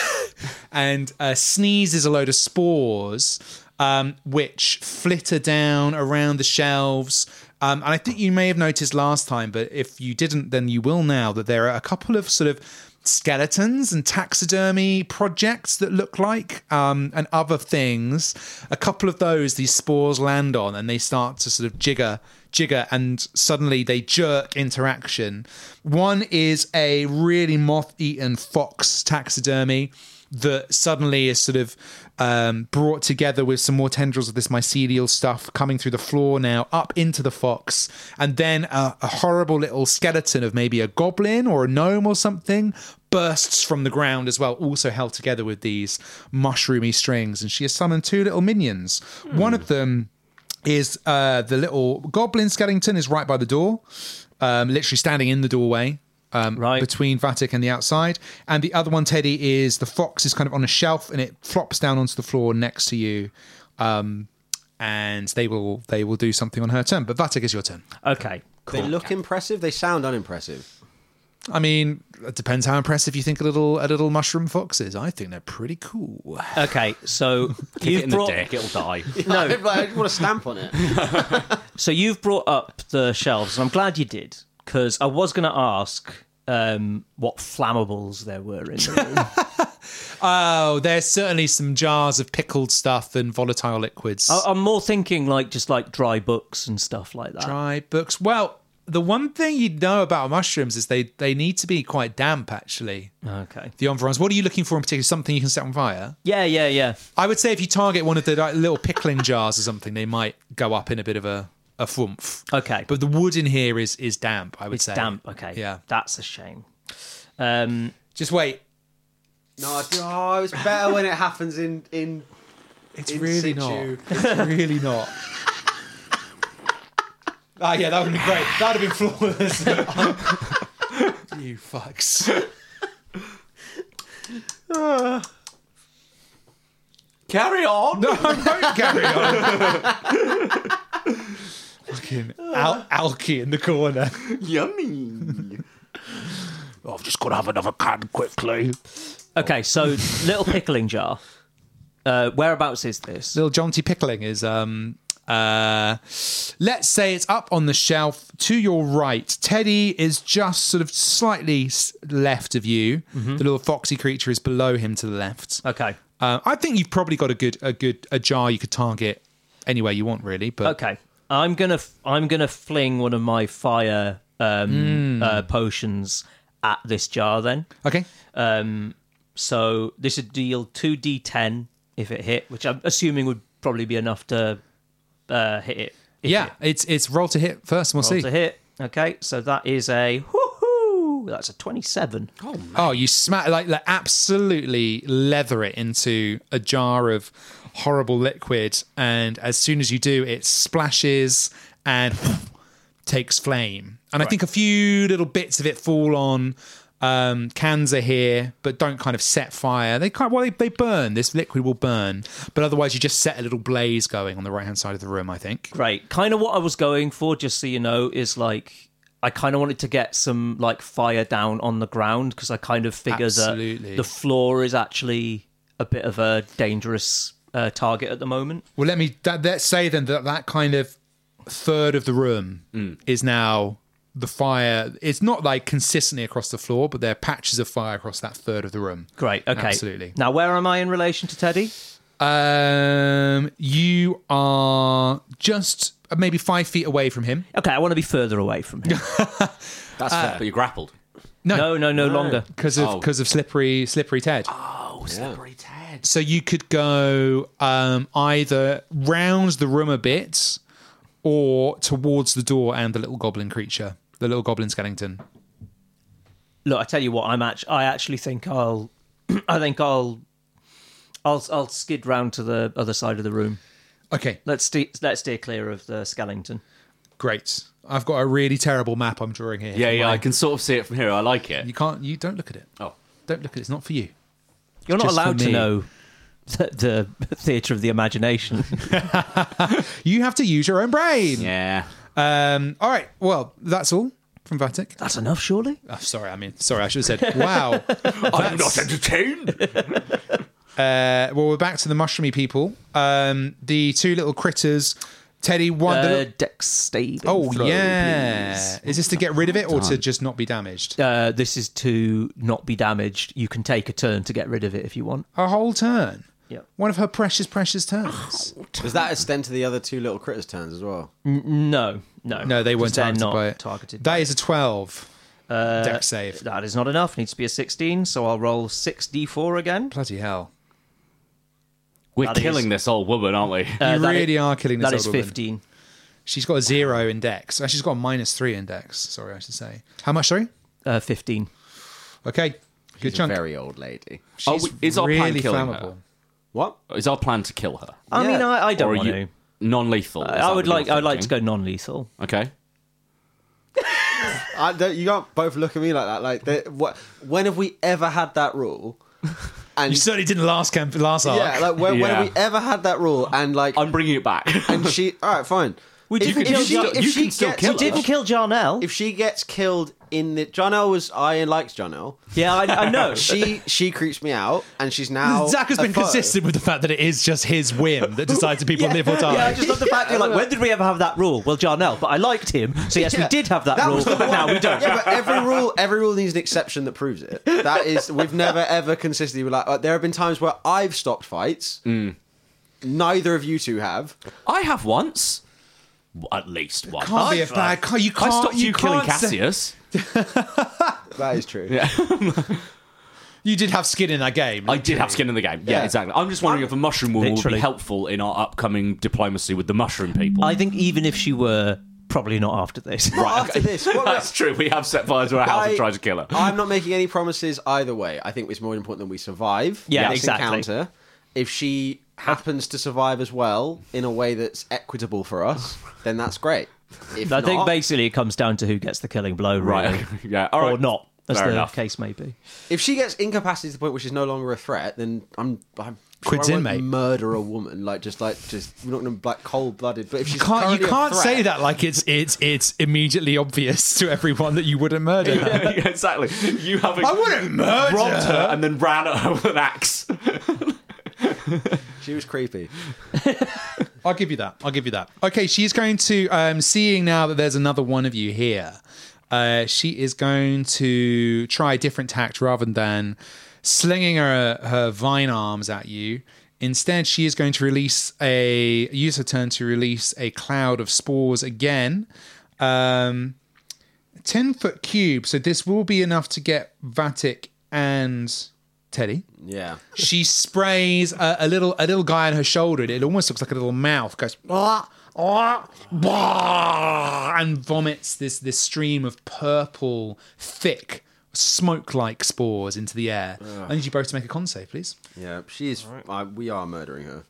And sneezes a load of spores, which flitter down around the shelves. And I think you may have noticed last time, but if you didn't, then you will now, that there are a couple of sort of skeletons and taxidermy projects that look like, and other things. A couple of those, these spores land on, and they start to sort of jigger, and suddenly they jerk into action. One is a really moth-eaten fox taxidermy that suddenly is sort of brought together with some more tendrils of this mycelial stuff coming through the floor now up into the fox, and then a horrible little skeleton of maybe a goblin or a gnome or something bursts from the ground as well, also held together with these mushroomy strings, and she has summoned two little minions. One of them is the little goblin skeleton is right by the door, literally standing in the doorway. Right. Between Vatic and the outside. And the other one, Teddy, is the fox is kind of on a shelf and it flops down onto the floor next to you. And they will do something on her turn. But Vatic is your turn. Okay, cool. They look impressive. They sound unimpressive. I mean, it depends how impressive you think a little mushroom fox is. I think they're pretty cool. Okay, so Kick it you've in brought... the dick, it'll die. No, I just want to stamp on it. So you've brought up the shelves, and I'm glad you did, because I was going to ask what flammables there were in the room. Oh, there's certainly some jars of pickled stuff and volatile liquids. I'm more thinking just like dry books and stuff like that. Dry books. Well, the one thing you know about mushrooms is they need to be quite damp, actually. Okay. The environs. What are you looking for in particular? Something you can set on fire? Yeah. I would say if you target one of the little pickling jars or something, they might go up in a bit of a thwoomph. Okay. But the wood in here is damp, I would say. It's damp, okay. Yeah. That's a shame. Just wait. No, it's better when it happens in It's in really situ. not. It's really not. Yeah, that would have been great. That would have been flawless. You fucks. Carry on. No, I won't carry on. Fucking Alky in the corner. Yummy. I've just got to have another can quickly. Okay, so little pickling jar. Whereabouts is this? Little Jaunty Pickling is, let's say it's up on the shelf to your right. Teddy is just sort of slightly left of you. The little foxy creature is below him to the left. Okay. I think you've probably got a jar you could target anywhere you want, really. But Okay. I'm gonna fling one of my fire potions at this jar then. okay, So this would deal 2d10 if it hit, which I'm assuming would probably be enough to hit it. it's roll to hit first, and we'll Roll see. to hit. Okay, so that is a woohoo. That's a 27. Oh, you smack like absolutely leather it into a jar of horrible liquid, and as soon as you do, it splashes and takes flame. And I think a few little bits of it fall on Kanza here, but don't kind of set fire. They burn. This liquid will burn, but otherwise you just set a little blaze going on the right hand side of the room, I think. Great. Kind of what I was going for, just so you know, is I kind of wanted to get some fire down on the ground, because I kind of figure Absolutely. that the floor is actually a bit of a dangerous target at the moment. Well, let's say then that kind of third of the room is now the fire. It's not consistently across the floor, but there are patches of fire across that third of the room. Great. Okay. Absolutely. Now, where am I in relation to Teddy? You are just maybe 5 feet away from him. Okay, I want to be further away from him. That's fair, but you grappled. No, longer. Because of slippery Ted. Oh, slippery Ted. So you could go either round the room a bit, or towards the door and the little goblin creature, the little goblin skeleton. Look, I tell you what, I actually think I'll skid round to the other side of the room. Okay. Let's steer clear of the skeleton. Great. I've got a really terrible map I'm drawing here. Yeah, I can sort of see it from here. I like it. You can't. You don't look at it. Oh. Don't look at it. It's not for you. You're not Just for allowed to me. know the theatre of the imagination. You have to use your own brain. Yeah. All right. Well, that's all from Vatic. That's enough, surely? Oh, sorry. I should have said, wow. I'm not entertained. Well, we're back to the mushroomy people. The two little critters. Teddy, one. Dex saving Oh, throw, yeah. please. Is this to get rid of it or to just not be damaged? This is to not be damaged. You can take a turn to get rid of it if you want. A whole turn. Yeah. One of her precious turns. Does that extend to the other two little critters' turns as well? No. No, they weren't They're targeted not by it. targeted. That is a 12 dex save. That is not enough. Needs to be a 16, so I'll roll 6d4 again. Bloody hell. We're That killing is- this old woman, aren't we? You that really is- are killing this That is old woman. 15. She's got a 0 in dex. She's got a -3 in dex. Sorry, I should say. How much, sorry? 15. Okay. Good She's a chunk. very old lady. She's is our plan really killing flammable. her? What? Is our plan to kill her? I Yeah. mean, I Or don't are want you to. non-lethal? Is that I what would you're like to thinking? go non-lethal. Okay. You can't both look at me like that. When have we ever had that rule? And You certainly didn't last arc. yeah, like when Yeah. have we ever had that rule? And like, I'm bringing it back. and she. All right, fine. We If- didn't if kill she- Jar- if you she can still gets- kill We didn't kill Jarnell. If she gets killed in the I likes Jarnell. Yeah, I know. She creeps me out, and she's now. Zach has a been foe. consistent with the fact that it is just his whim that decides if people live or die. Yeah, I just love the fact that you're like, when did we ever have that rule? Well, Jarnell, but I liked him, so yes, we Yeah. did have that rule, was the but now we don't. Yeah, but every rule needs an exception that proves it. That is, we've never ever consistently been like. There have been times where I've stopped fights. Neither of you two have. I have once. At least once. Can't be a bad. You can't. I stopped you killing can't say- Cassius. That is true. Yeah. You did have skin in that game. I did have skin in the game. Yeah, Yeah. exactly. I'm just wondering if a mushroom woman would be Literally. helpful in our upcoming diplomacy with the mushroom people. I think even if she were, probably not after this. Right, After okay. this, what That's true. We have set fire to our house and tried to kill her. I'm not making any promises either way. I think it's more important that we survive. Yeah, this exactly. encounter. If she happens to survive as well in a way that's equitable for us, then that's great. If I think not, basically it comes down to who gets the killing blow, really. Right. Yeah. All right. Or not, as Fair the enough. case may be. if she gets incapacitated to the point where she's no longer a threat, then I'm Quid's sure I in, won't mate. murder a woman we're not going to cold blooded. But if she's You currently a can't threat- say that like it's immediately obvious to everyone that you wouldn't murder her. Yeah, exactly. You having I wouldn't murder robbed her her. and then ran at her with an axe. She was creepy. I'll give you that. Okay, she's going to, seeing now that there's another one of you here, she is going to try a different tact rather than slinging her vine arms at you. Instead, she is going to use her turn to release a cloud of spores again. 10-foot cube, so this will be enough to get Vatic and Teddy. Yeah. She sprays a little guy on her shoulder. It almost looks like a little mouth. Goes "Blah, blah, blah," and vomits this stream of purple, thick, smoke-like spores into the air. I need you both to make a con save, please. Yeah, she's. We are murdering her.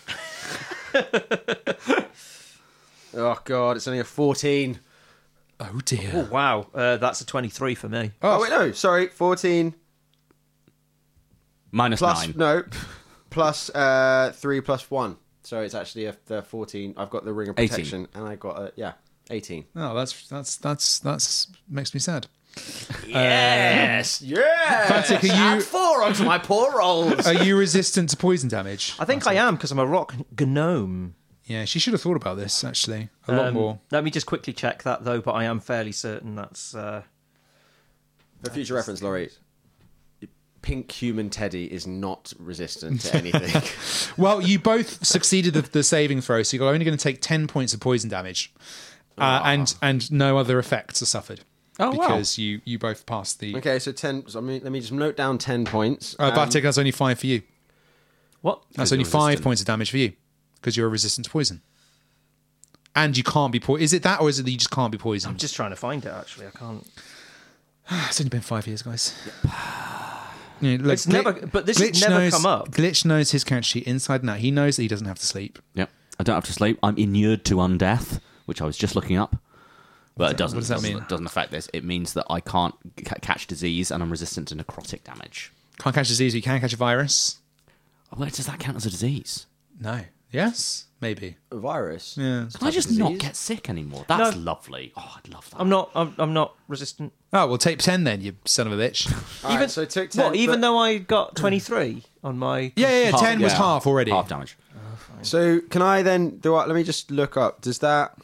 Oh god, it's only a 14. Oh dear. Wow, that's a 23 for me. Oh wait, no, sorry, 14 Minus plus 9. no, plus 3 plus 1. So it's actually a 14. I've got the ring of 18. protection, and I got 18. Oh, that's makes me sad. Yes, Vatic, are you 4 onto my poor rolls. are you resistant to poison damage? I think I am, because I'm a rock gnome. Yeah, she should have thought about this actually a lot more. Let me just quickly check that, though, but I am fairly certain that's... For future reference, Laurie, pink human Teddy is not resistant to anything. Well, you both succeeded the saving throw, so you're only going to take 10 points of poison damage, and no other effects are suffered. Oh, wow. because you both passed the. Okay, so 10. So let me just note down 10 points. Vatic, that's only 5 for you. What? That's only 5 points of damage for you because you're resistant to poison, and you can't be poisoned. Is it that, or is it that you just can't be poisoned? I'm just trying to find it, actually. I can't... It's only been 5 years, guys. You know, look, It's never- but this has never come up. Glitch knows his character sheet inside and out. He knows that he doesn't have to sleep. Yep. I don't have to sleep. I'm inured to undeath. which I was just looking up. But it doesn't. What does that mean? It doesn't affect this. It means that I can't catch disease and I'm resistant to necrotic damage. Can't catch disease, but you can catch a virus. Where does that count as a disease? No. Yes? Maybe. A virus. Yeah. Can I just not disease? get sick anymore? That's lovely. Oh, I'd love that. I'm not resistant. Oh, well, tape 10 then, you son of a bitch. All right, so it took 10. Even though I got 23 on my... Yeah, Half- 10 was yeah, half already. Half damage. So can I then let me just look up. Does that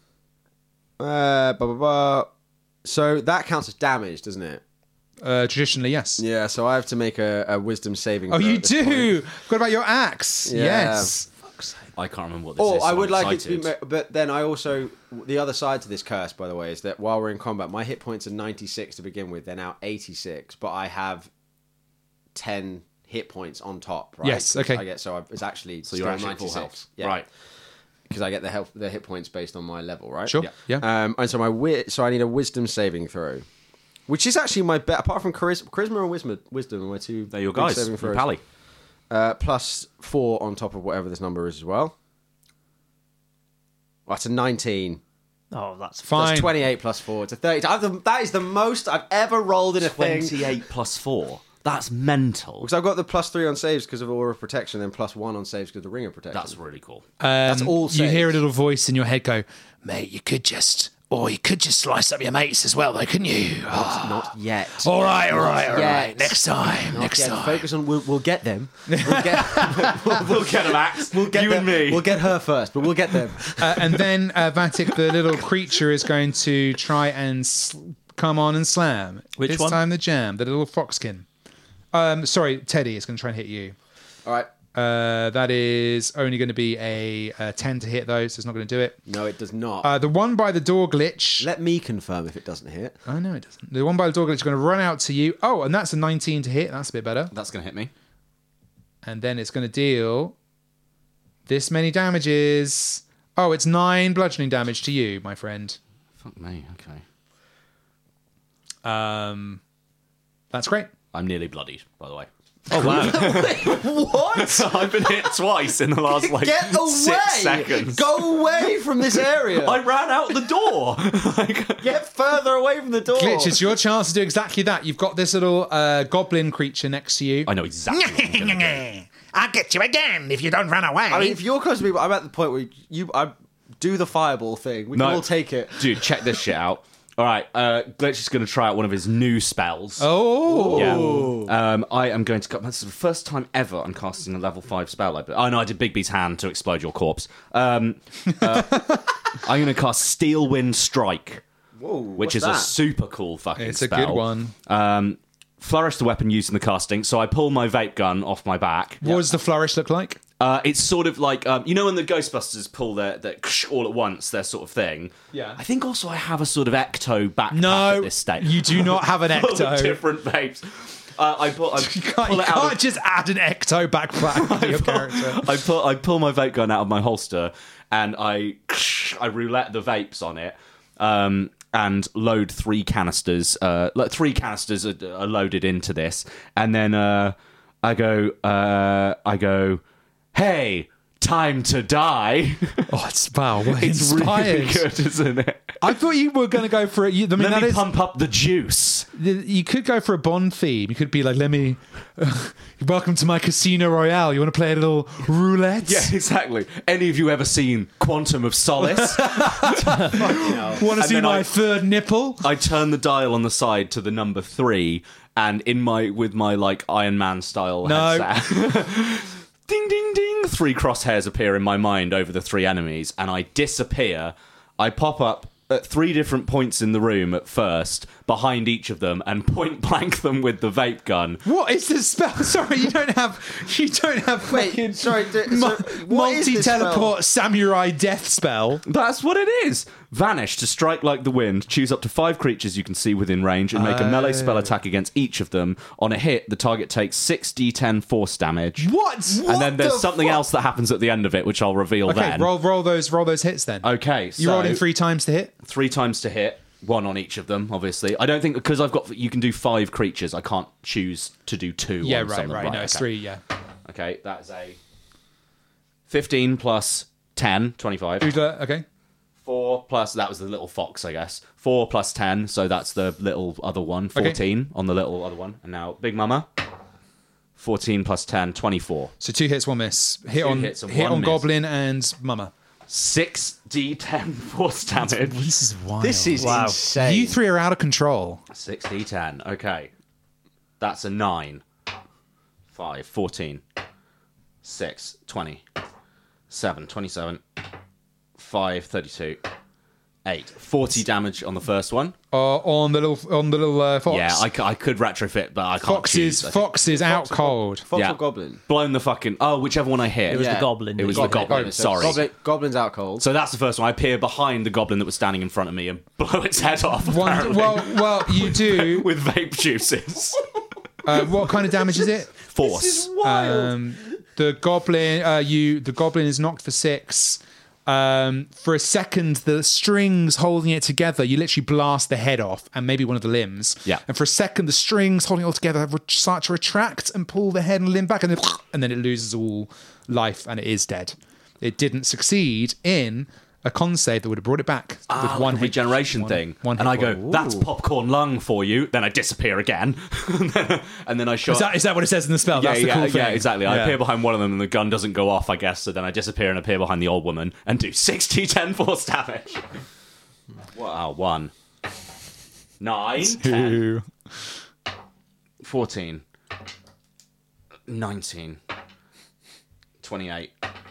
so that counts as damage, doesn't it? Traditionally, yes. Yeah, so I have to make a wisdom saving Oh, throw you at this do? point. What about your axe? Yeah. Yes. I can't remember what this Oh, is. I so would I'm like it to be, excited. but then I also, the other side to this curse, by the way, is that while we're in combat, my hit points are 96 to begin with. They're now 86, but I have 10 hit points on top, right? Yes, okay. It's actually So you're actually at full 96. health. Yeah. Right. Because I get the hit points based on my level, right? Sure. Yeah. Yeah. And so so I need a wisdom saving throw, which is actually my bet. Apart from charisma and wisdom are my two. They're your big guys. saving Your throws. pally. Plus 4 on top of whatever this number is as well. That's a 19. Oh, that's Fine. That's 28 plus 4. It's a 30. That is the most I've ever rolled in a thing. 28 plus 4. That's mental. Because I've got the plus 3 on saves because of Aura of Protection, and plus 1 on saves because of the Ring of Protection. That's really cool. That's all You hear a saves. little voice in your head go, mate, you could just slice up your mates as well, though, couldn't you? Oh. Not yet. All right. yet. Next time. Not yet. Focus on. We'll get them. We'll get. We'll get them, Axe. We'll get you them. and me. We'll get her first, but we'll get them. And then Vatic, the little creature, is going to try and come on and slam. Which this one? time the jam, the little foxkin. Sorry, Teddy is going to try and hit you. All right. That is only going to be a 10 to hit, though, so it's not going to do it. No, it does not. The one by the door glitch. Let me confirm if it doesn't hit. Oh, no, it doesn't. The one by the door glitch is going to run out to you. Oh, and that's a 19 to hit. That's a bit better. That's going to hit me. And then it's going to deal this many damages. Oh, it's 9 bludgeoning damage to you, my friend. Fuck me. Okay. That's great. I'm nearly bloodied, by the way. Oh, wow. What? I've been hit twice in the last, Get away! 6 seconds. Go away from this area. I ran out the door. Get further away from the door. Glitch, it's your chance to do exactly that. You've got this little goblin creature next to you. I know exactly what I'm going to do. I'll get you again if you don't run away. I mean, if you're close to me, I'm at the point where I do the fireball thing. We No. can all take it. Dude, check this shit out. All right, Glitch is going to try out one of his new spells. Oh. Yeah. I am going to... This is the first time ever I'm casting a level 5 spell. Oh, no, I did Bigby's hand to explode your corpse. I'm going to cast Steel Wind Strike, which is a super cool fucking It's a spell. good one. Flourish the weapon used in the casting, so I pull my vape gun off my back. What does the flourish look like? It's sort of like you know when the Ghostbusters pull their all at once, their sort of thing. Yeah. I think also I have a sort of ecto backpack No, at this stage. you do not have an Full of ecto. different vapes. I pull You it out. can't just add an ecto backpack to your character. I pull my vape gun out of my holster and I roulette the vapes on it. And load 3 canisters. 3 canisters are loaded into this, and then I go, hey, time to die. Oh, it's wow, well, It's inspired. really good, isn't it? I thought you were going to go for it. I mean, Let that me is, pump up the juice. you could go for a Bond theme. You could be like, welcome to my Casino Royale. You want to play a little roulette? Yeah, exactly. Any of you ever seen Quantum of Solace? Want to And see then my I- third nipple? I turn the dial on the side to the number 3, and with my like Iron Man style No. headset, ding ding ding, 3 crosshairs appear in my mind over the 3 enemies, and I disappear. I pop up at 3 different points in the room at first, behind each of them, and point blank them with the vape gun. What is this spell? Sorry, you don't have fucking Sorry. What is this multi-teleport samurai death spell. That's what it is. Vanish to strike like the wind. Choose up to 5 creatures you can see within range and make a melee spell attack against each of them. On a hit, the target takes 6d10 force damage. What? And then there's the something fuck? else that happens at the end of it, which I'll reveal Okay, then. roll those hits then. Okay, so You rolled in 3 times to hit. 3 times to hit, 1 on each of them. Obviously, I don't think because you can do 5 creatures. I can't choose to do 2. Yeah, on the same right. one. No, it's okay. 3. Yeah. Okay, that's a 15 plus 10, 25. Okay. 4 plus, that was the little fox, I guess. 4 plus 10, so that's the little other one. 14 on the little other one. And now Big Mama. 14 plus 10, 24. So 2 hits, 1 miss. Hit Two on hits and one miss. Goblin and Mama. 6d10 force damage. This is wild. This is insane. You 3 are out of control. 6d10. Okay. That's a 9. 5, 14. 6, 20. 7, 27. 5, 32. 8, 40 damage on the first one. On the little fox. Yeah, I could retrofit, but I can't choose. Fox is out cold. Fox Yeah. or Goblin? Blown the fucking... Oh, whichever one I hit. It was Yeah. the goblin. It was the goblin. Oh, Sorry. Goblin's out cold. So that's the first one. I appear behind the goblin that was standing in front of me and blow its head off. One, apparently, well, you do. with vape juices. What kind of damage is it? Force. The goblin is knocked for 6. For a second, the strings holding it together, you literally blast the head off and maybe one of the limbs. Yeah. And for a second, the strings holding it all together start to retract and pull the head and limb back, and then it loses all life and it is dead. It didn't succeed in a con save that would have brought it back with one hit. Regeneration thing. one and hit I go, point. that's popcorn lung for you. Then I disappear again. and then I shot... Is that what it says in the spell? That's the cool thing. Yeah, exactly. I Yeah. appear behind one of them and the gun doesn't go off, I guess. So then I disappear and appear behind the old woman and do 60-10 force damage. Wow, 1. 9, 10, 14, 19, 28,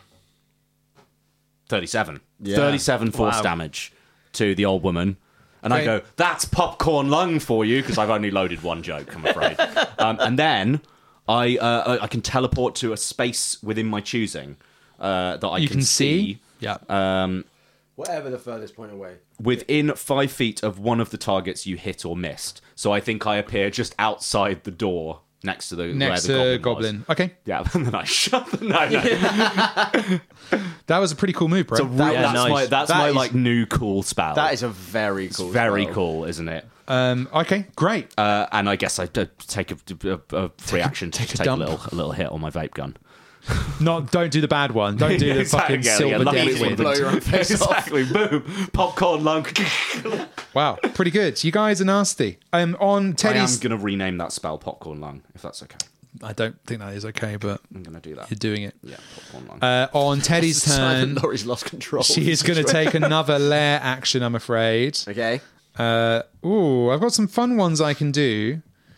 37. Yeah. 37 force Wow. damage to the old woman. And I Okay. go, that's popcorn lung for you, because I've only loaded one joke, I'm afraid. And then I can teleport to a space within my choosing that I You can can see? Yeah. Whatever the furthest point away. within 5 feet of one of the targets you hit or missed. So I think I appear just outside the door next to the Next where the to goblin was. Goblin. Okay. Yeah, and then I shut the... No. That was a pretty cool move, bro. That's nice. that's That my is- like new cool spell. That is a very cool very spell. cool, isn't it? Okay, great. And I guess I take a free action to take a dump. little hit on my vape gun. Don't do the bad one. Don't do the Exactly, fucking yeah, silver luckily death it's one of win. the- Blow your own face off. Exactly, boom, popcorn lung. Wow, pretty good. You guys are nasty. On I am Teddy's, going to rename that spell popcorn lung, if that's okay. I don't think that is okay, but I'm going to do that. you're doing it. Yeah, popcorn lung. On Teddy's Simon turn, Laurie's lost control. she is going to take another lair action, I'm afraid. Okay. I've got some fun ones I can do.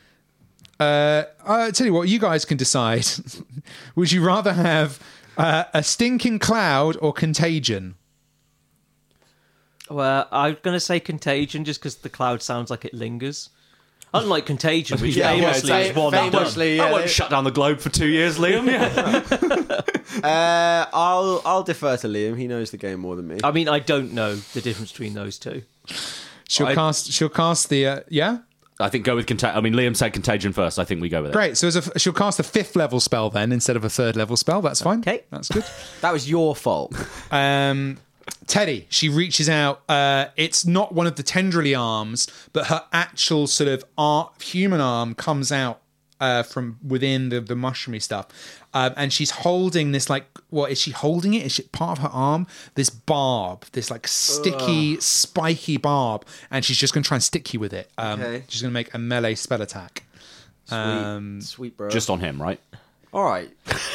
I'll tell you what, you guys can decide. Would you rather have a stinking cloud or contagion? Well, I'm going to say Contagion just because the cloud sounds like it lingers. Unlike Contagion, which Yeah, famously yeah, is one and done. famously, I yeah, won't shut down the globe for 2 years, Liam. Yeah. I'll defer to Liam. He knows the game more than me. I mean, I don't know the difference between those two. She'll cast the yeah. I think go with Contagion. I mean, Liam said Contagion first. I think we go with it. Great. So she'll cast a 5th level spell then instead of a 3rd level spell. That's fine. Okay. That's good. That was your fault. Teddy, she reaches out. It's not one of the tendrily arms, but her actual sort of human arm comes out from within the mushroomy stuff. And she's holding this, like, what is she holding it? Is it part of her arm? This barb, this like sticky, spiky barb. And she's just going to try and stick you with it. Okay. She's going to make a melee spell attack. Sweet, bro. Just on him, right? all right.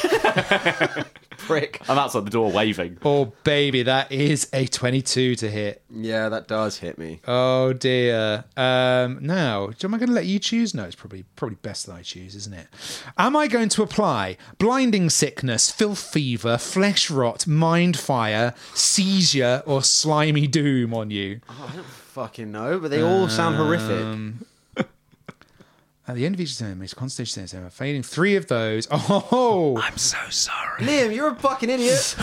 Prick. I'm outside the door waving. Oh, baby, that is a 22 to hit. Yeah, that does hit me. Oh dear. Now, am I going to let you choose? No, it's probably best that I choose, isn't it? Am I going to apply blinding sickness, filth fever, flesh rot, mind fire, seizure, or slimy doom on you? Fucking no, but they all sound horrific. At the end of each turn, makes a concentration save. I'm failing 3 of those. Oh, I'm so sorry. Liam, you're a fucking idiot.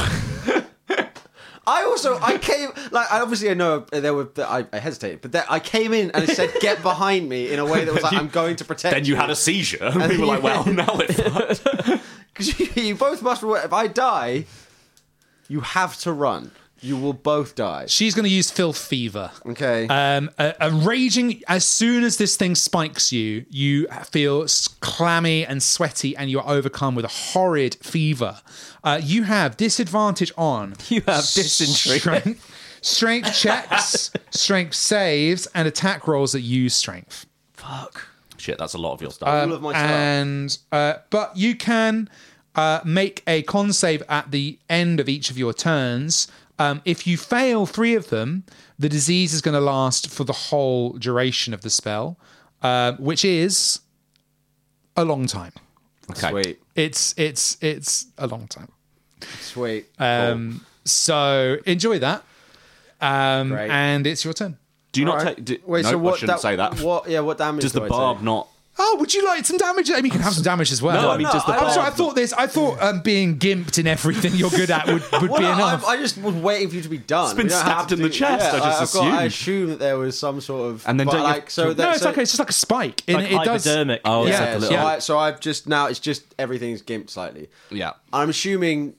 I came, like, I know there were, I hesitated, but I came in and it said, get behind me in a way that was like, I'm going to protect Then you had a seizure. And we were like, well, now we're fucked. Because you both must, if I die, you have to run. You will both die. she's going to use filth fever. Okay. A raging, as soon as this thing spikes you, you feel clammy and sweaty and you're overcome with a horrid fever. You have disadvantage on... You have dysentery. strength checks, strength saves, and attack rolls that use strength. Fuck. Shit, that's a lot of your stuff. All of my stuff. And but you can make a con save at the end of each of your turns. If you fail 3 of them, the disease is going to last for the whole duration of the spell, which is a long time. Okay. Sweet. It's a long time. Sweet. Cool. So enjoy that. Great. And it's your turn. Do you not Alright. take... Wait, no, so what? I shouldn't say that. What damage Does the do I barb take? not... Oh, would you like some damage? I mean, you can have some damage as well. No, I mean, does the I- I'm sorry, barb... I thought being gimped in everything you're good at would Well, be no, enough. I just was waiting for you to be done. It's been We don't have stabbed to in the do- chest, I just I assumed. assumed that there was some sort of. And then but don't you- like so. No, that, it's so, okay. It's just like a spike. It, Like it does. hypodermic. Oh, it's Yeah, like a so, little... so I've just now. It's just everything's gimped slightly. Yeah. I'm assuming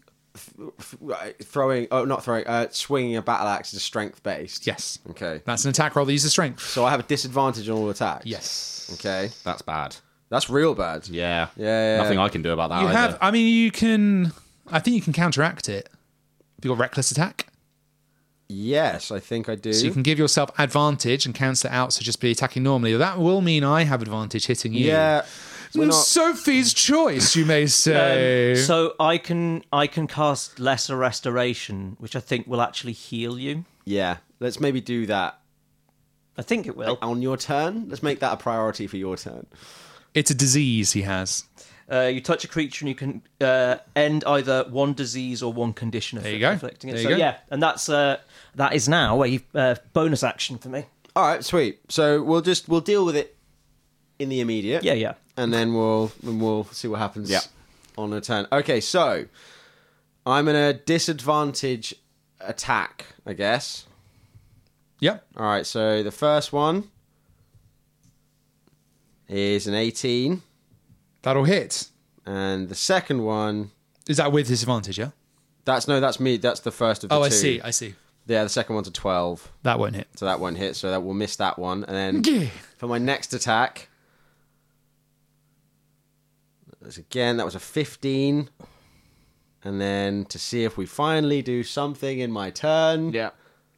swinging a battle axe is strength based. Yes, Okay. that's an attack roll that uses strength. So I have a disadvantage on all attacks. Yes. Okay. That's bad. That's real bad. Yeah. Yeah. Nothing I can do about that You either. have. I mean, you can. I think you can counteract it. You've got reckless attack, Yes, I think I do. so you can give yourself advantage and cancel it out. So just be attacking normally. That will mean I have advantage hitting you. Yeah. We're not. Sophie's choice, you may say. So I can cast Lesser Restoration, which I think will actually heal you. Yeah. Let's maybe do that I think it will. on your turn. Let's make that a priority for your turn. It's a disease he has. You touch a creature and you can end either one disease or one condition There you go. afflicting it. There So you go. yeah, and that is now a bonus action for me. All right, sweet. So we'll deal with it in the immediate. Yeah. And then we'll see what happens Yeah. on a turn. Okay, so I'm in a disadvantage attack, I guess. Yep. All right, so the first one is an 18, That'll hit. and the second one Is that with disadvantage? Yeah. that's me. That's the first of the Oh, two. I see. Yeah, the second one's a 12, That won't hit. so that won't hit. So that will miss that one, and Yeah. then for my next attack, that was a 15. And then to see if we finally do something in my turn. Yeah.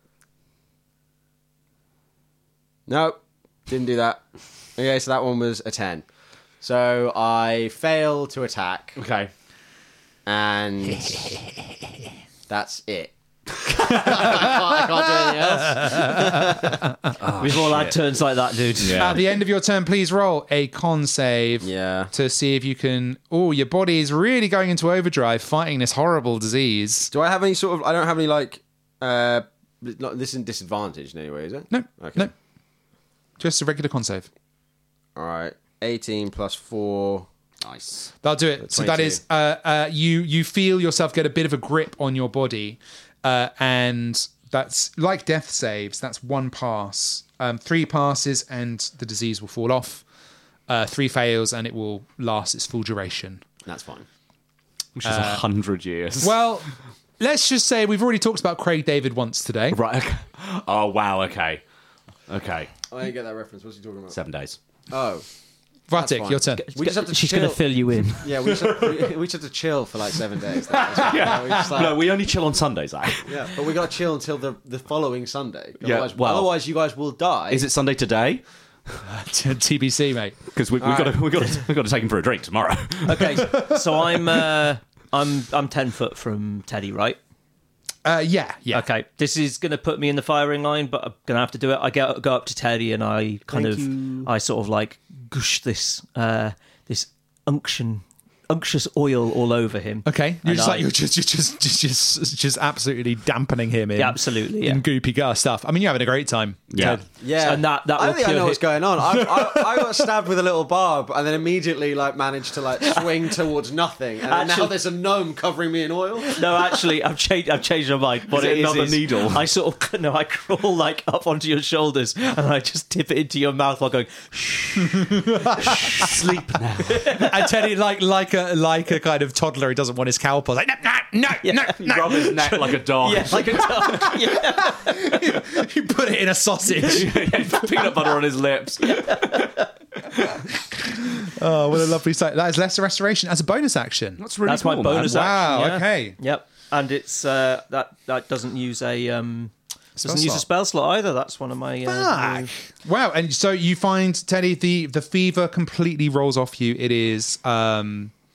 Nope, didn't do that. Okay, so that one was a 10. So I fail to attack, Okay. and that's it. I can't do anything else. We've all had turns like that, dude. Yeah. At the end of your turn, please roll a con save. Yeah. To see if you can. Oh, your body is really going into overdrive fighting this horrible disease. Do I have any sort of? I don't have any this isn't disadvantaged in any way, is it? No. Okay. No. Just a regular con save. All right. 18 plus 4. Nice. That'll do it. So that 22. is you feel yourself get a bit of a grip on your body, and that's like death saves. That's one pass. 3 passes and the disease will fall off. 3 fails and it will last its full duration. That's fine. Which is 100 years. Well, let's just say we've already talked about Craig David once today. Right. Okay. Oh, wow. Okay. Okay. I didn't get that reference. What's he talking about? 7 days. Oh. Vatic, fine. your turn. We just have to She's chill. going to fill you in. Yeah, we just have to chill for like 7 days. That's fine. We just like- No, we only chill on Sundays, eh? yeah, but we got to chill until the following Sunday. Yeah, Otherwise, well- otherwise you guys will die. Is it Sunday today? TBC, mate. Because we've got to take him for a drink tomorrow. Okay, so I'm 10 foot from Teddy, right? Yeah. Okay, this is going to put me in the firing line, but I'm going to have to do it. I go up to Teddy and I I sort of like gush this unctuous oil all over him. Okay, And you're just absolutely dampening him in, Yeah, absolutely, yeah. in goopy gut stuff. I mean, you're having a great time. Yeah. Ted. Yeah, And that I will don't think I cure know his- what's going on. I got stabbed with a little barb, and then immediately like managed to like swing towards nothing, and then now Actually- there's a gnome covering me in oil. No, actually, I've changed my mind. What Is it it is another is needle? I sort of I crawl like up onto your shoulders and I just tip it into your mouth while going. Sleep now. And Teddy, like a kind of toddler who doesn't want his cow paws, like no. Rub his neck like a dog. Yeah, like a dog. Yeah. You put it in a sausage. Peanut butter on his lips. Oh, what a lovely sight! That is Lesser Restoration as a bonus action. That's really That's cool, my bonus man. Wow, action. Yeah. okay. Yep. And it's that doesn't use a Doesn't use a spell slot either. That's one of my. Fuck. Wow. And so you find, Teddy, the fever completely rolls off you. It is, you are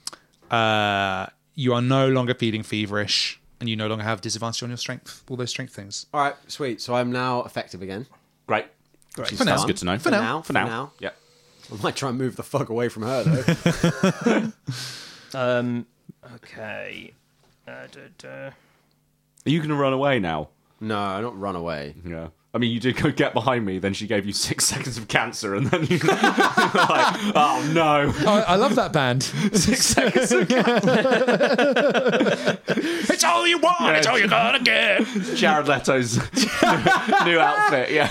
no longer feeling feverish, and you no longer have disadvantage on your strength, all those strength things. All right, sweet. So I'm now effective again. Great. For That's now. good to know. For now. Yeah. I might try and move the fuck away from her, though. Okay. Are you going to run away now? No, not run away. Yeah. I mean, you did go get behind me, then she gave you 6 seconds of cancer, and then you were like, oh no. I love that band. 6 seconds of It's all you want. It's all you're gonna get. Jared Leto's new outfit, yeah.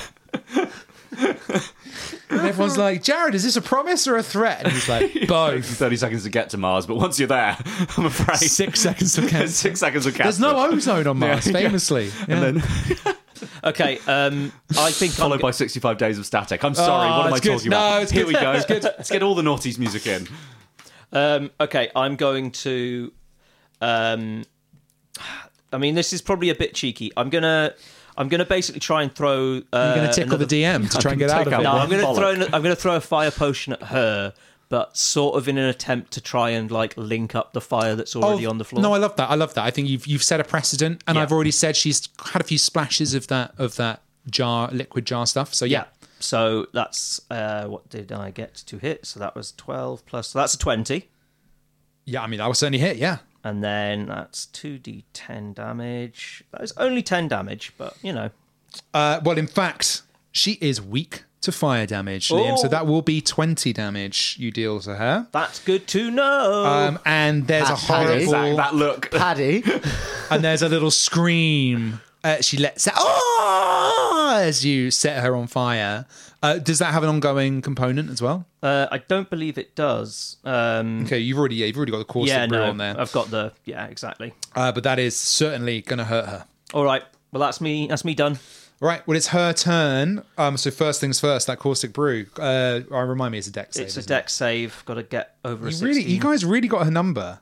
And everyone's like, Jared, is this a promise or a threat? And he's like, both. 30 seconds to get to Mars, but once you're there, I'm afraid. 6 seconds of cancer. 6 seconds of cancer. There's no ozone on Mars, famously. And then Okay. I think followed by 65 days of static. I'm sorry, what am I it's good. talking about? No, it's Here good. we go. Let's get all the noughties music in. Okay, I'm going to. I mean, this is probably a bit cheeky. I'm gonna basically try and throw. You're going to tickle the DM to try and get out of it. No, One I'm going bollock. to throw a fire potion at her, but sort of in an attempt to try and like link up the fire that's already on the floor. No, I love that. I love that. I think you've set a precedent, and Yeah. I've already said she's had a few splashes of that liquid jar stuff. So yeah. So that's what did I get to hit? So that was 12 plus. So that's a 20, Yeah, I mean, that will certainly hit, yeah. and then that's 2d10 damage. That is only 10 damage, but you know. Well, in fact, she is weak to fire damage, Liam, so Oh. that will be 20 damage you deal to her. That's good to know. And there's a Paddy. horrible... That look. Paddy. And there's a little scream she lets out, "Oh!" as you set her on fire. Does that have an ongoing component as well? I don't believe it does. Okay, you've already got the caustic brew on there. I've got the exactly. But that is certainly going to hurt her. All right. Well, that's me. That's me done. Right, well, it's her turn. So first things first, that caustic brew. Remind me, it's a dex save. It's a isn't dex save. Got to get over a it? 16. You guys really got her number.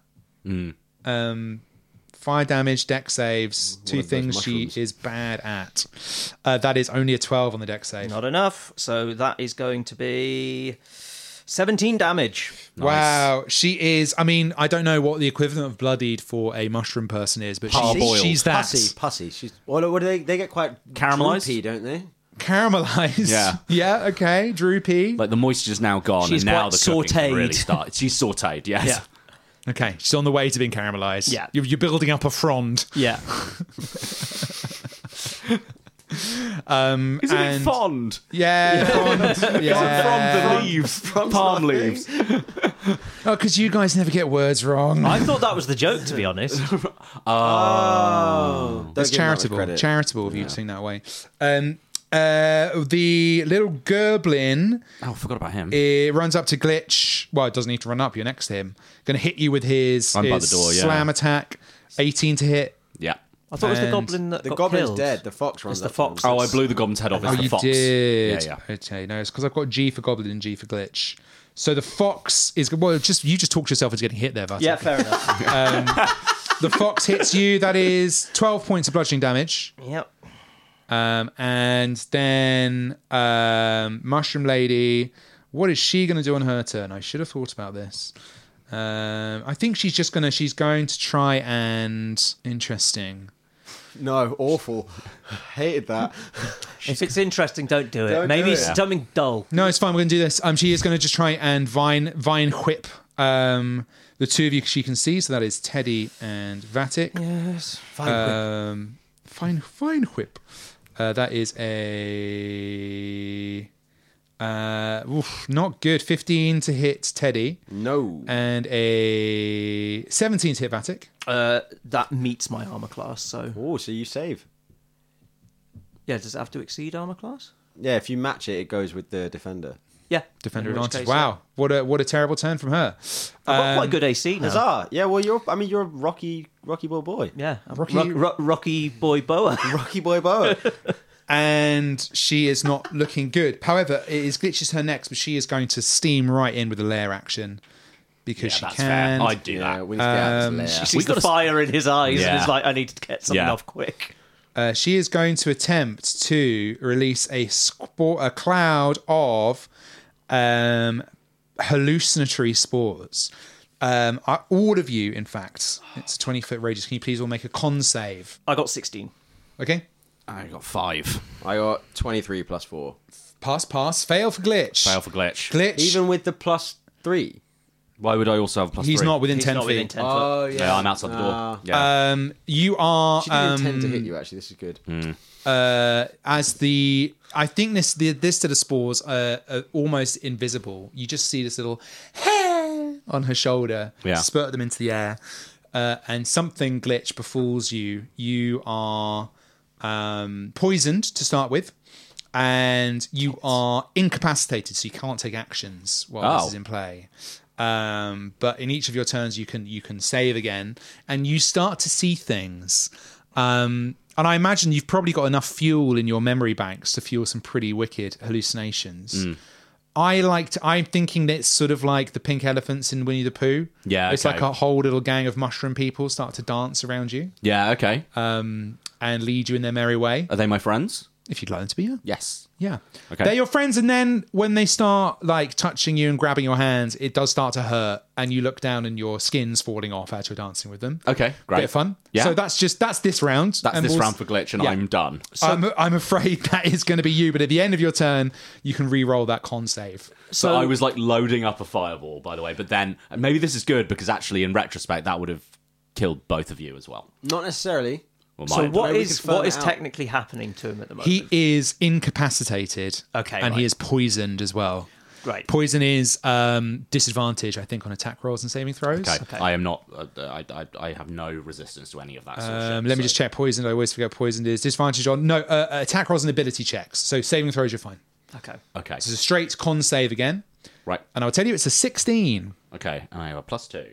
Fire damage, dex saves, two of those things she mushrooms. is bad at. That is only a 12 on the dex save. Not enough. So that is going to be 17 damage. Wow, she is. I mean, I don't know what the equivalent of bloodied for a mushroom person is, but she's that Pussy. She's. What do they get quite Caramelised? droopy, don't they? caramelized. Yeah. yeah. Okay, droopy. Like the moisture's now gone, She's and now quite the cooking can sautéed. really start. She's sautéed, yes. Yeah. Okay, she's on the way to being caramelized. Yeah. You're building up a frond. Yeah. Isn't it And- fond? Yeah, frond. Yeah. From the leaves, palm leaves. Oh, because you guys never get words wrong. I thought that was the joke, to be honest. It's Don't give them that much charitable. credit. Charitable of you to think that way. The little Gerblin Oh, I forgot about him. runs up to Glitch. Well, it doesn't need to run up. You're next to him. Going to hit you with his, I'm by his the door, yeah. slam attack. 18 to hit. Yeah. I thought it was the And goblin that The got goblin's killed. dead. The fox runs the up to fox. him. Oh, I blew the goblin's head off. It's Oh, the you fox. did. Yeah, yeah. Okay, no, it's because I've got G for Goblin and G for Glitch. So the fox is you just talked yourself into getting hit there, Vatic. Yeah, fair enough. The fox hits you. That is 12 points of bludgeoning damage. Yep. And then Mushroom Lady, what is she going to do on her turn? I should have thought about this. I think she's going to try and interesting. No, awful. Hated that. If it's interesting, don't do it. Don't Maybe do it. it's something dull. No, it's fine. We're going to do this. She is going to just try and vine whip the two of you she can see. So that is Teddy and Vatic. Yes. Fine whip. That is a not good. 15 to hit Teddy No. and a 17 to hit Vatic. That meets my armor class, so... Oh, so you save. Yeah, does it have to exceed armor class? Yeah, if you match it, it goes with the defender. Yeah. Defender In which advantage. case, Wow, what a terrible turn from her. I've got quite good AC now. Huzzah! Yeah, well, you're a rocky boy. Yeah. Rocky- Rocky Boy Boa. Rocky boy boa. And she is not looking good. However, it is Glitch's her next, but she is going to steam right in with a lair action because she That's can. fair. I'd do Yeah, that. we need to get out of this She lair. sees the fire in his eyes and Yeah. is like, I need to get something Yeah. off quick. She is going to attempt to release a cloud of hallucinatory spores. All of you, in fact, it's a 20-foot radius. Can you please all make a con save? I got 16. Okay. I got 5. I got 23 plus 4. Pass. Fail for Glitch. Fail for Glitch. Glitch. Even with the plus 3. Why would I also have plus 3? He's not within He's 10 not feet. within 10 foot. Oh, yeah. Yeah, I'm outside the door. Yeah. You are She didn't intend to hit you, actually. This is good. I think this set of spores are almost invisible. You just see this little hair on her shoulder, Yeah. spurt them into the air, and something Glitch befalls you. You are poisoned to start with, and you are incapacitated, so you can't take actions while this is in play. But in each of your turns, you can save again, and you start to see things. And I imagine you've probably got enough fuel in your memory banks to fuel some pretty wicked hallucinations. I'm thinking that it's sort of like the pink elephants in Winnie the Pooh. Yeah, It's okay. like a whole little gang of mushroom people start to dance around you Yeah, okay. and lead you in their merry way. Are they my friends? If you'd like them to be, yeah. Yes. Yeah. Okay. They're your friends, and then when they start like touching you and grabbing your hands, it does start to hurt, and you look down and your skin's falling off as you're dancing with them. Okay, great. Bit of fun. Yeah. So that's this round. That's And this we'll- round for Glitch, and Yeah. I'm done. I'm afraid that is going to be you, but at the end of your turn, you can re-roll that con save. So I was like loading up a fireball, by the way, but then maybe this is good because actually, in retrospect, that would have killed both of you as well. Not necessarily. Well, So mine- what Maybe we is could firm what it is out. technically happening to him at the moment? He is incapacitated. Okay, And he right. is poisoned as well. Great. Poison is disadvantage, I think, on attack rolls and saving throws. Okay. I am not. I have no resistance to any of that. Sort of shit, Let me just check poisoned. I always forget poisoned is disadvantage on attack rolls and ability checks. So saving throws, you're fine. Okay. Okay. This is a straight con save again. Right. And I'll tell you, it's a 16. Okay. And I have a +2.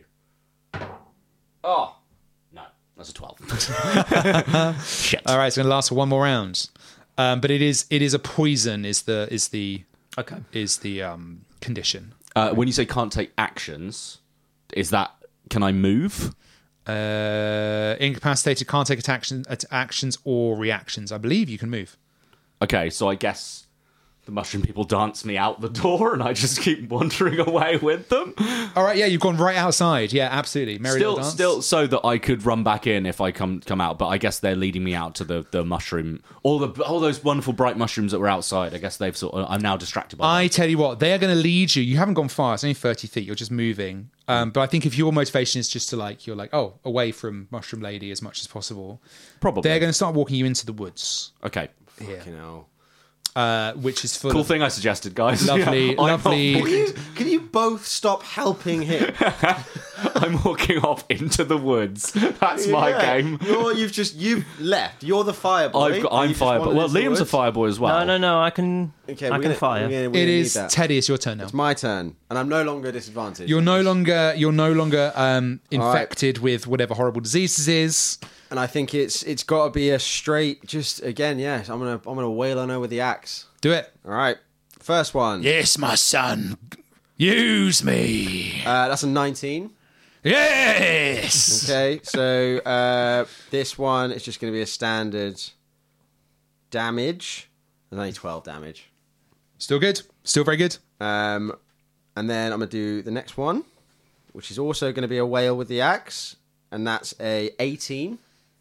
Oh no, that's a 12. Shit. All right, it's going to last for one more round. But it is a poison is the condition. When you say can't take actions, is that can I move? Incapacitated, can't take actions or reactions. I believe you can move. Okay, so I guess the mushroom people dance me out the door, and I just keep wandering away with them. All right, yeah, you've gone right outside. Yeah, absolutely. Merry little dance. Still, so that I could run back in if I come out. But I guess they're leading me out to the mushroom, all those wonderful bright mushrooms that were outside. I guess they've I'm now distracted by. I tell you what, they are going to lead you. You haven't gone far. It's only 30 feet. You're just moving. But I think if your motivation is just to away from Mushroom Lady as much as possible, Probably. they're going to start walking you into the woods Okay. here, You know. which is full Cool of thing I suggested, guys. lovely, Yeah, I'm lovely. Can you both stop helping him? I'm walking off into the woods. That's my Yeah. game. You've left. You're the fireboy. I'm fireboy. Well, Liam's a fireboy as well. No. I can. Okay, I can fire. It is Teddy. It's your turn now. It's my turn, and I'm no longer disadvantaged. You're no longer infected with whatever horrible disease this is. And I think it's got to be a straight. Just again, yes. I'm gonna wail on her with the axe. Do it. All right, first one. Yes, my son. Use me. That's a 19. Yes. Okay, so this one is just going to be a standard damage. There's only 12 damage. Still good. Still very good. And then I'm going to do the next one, which is also going to be a wail with the axe, and that's a 18.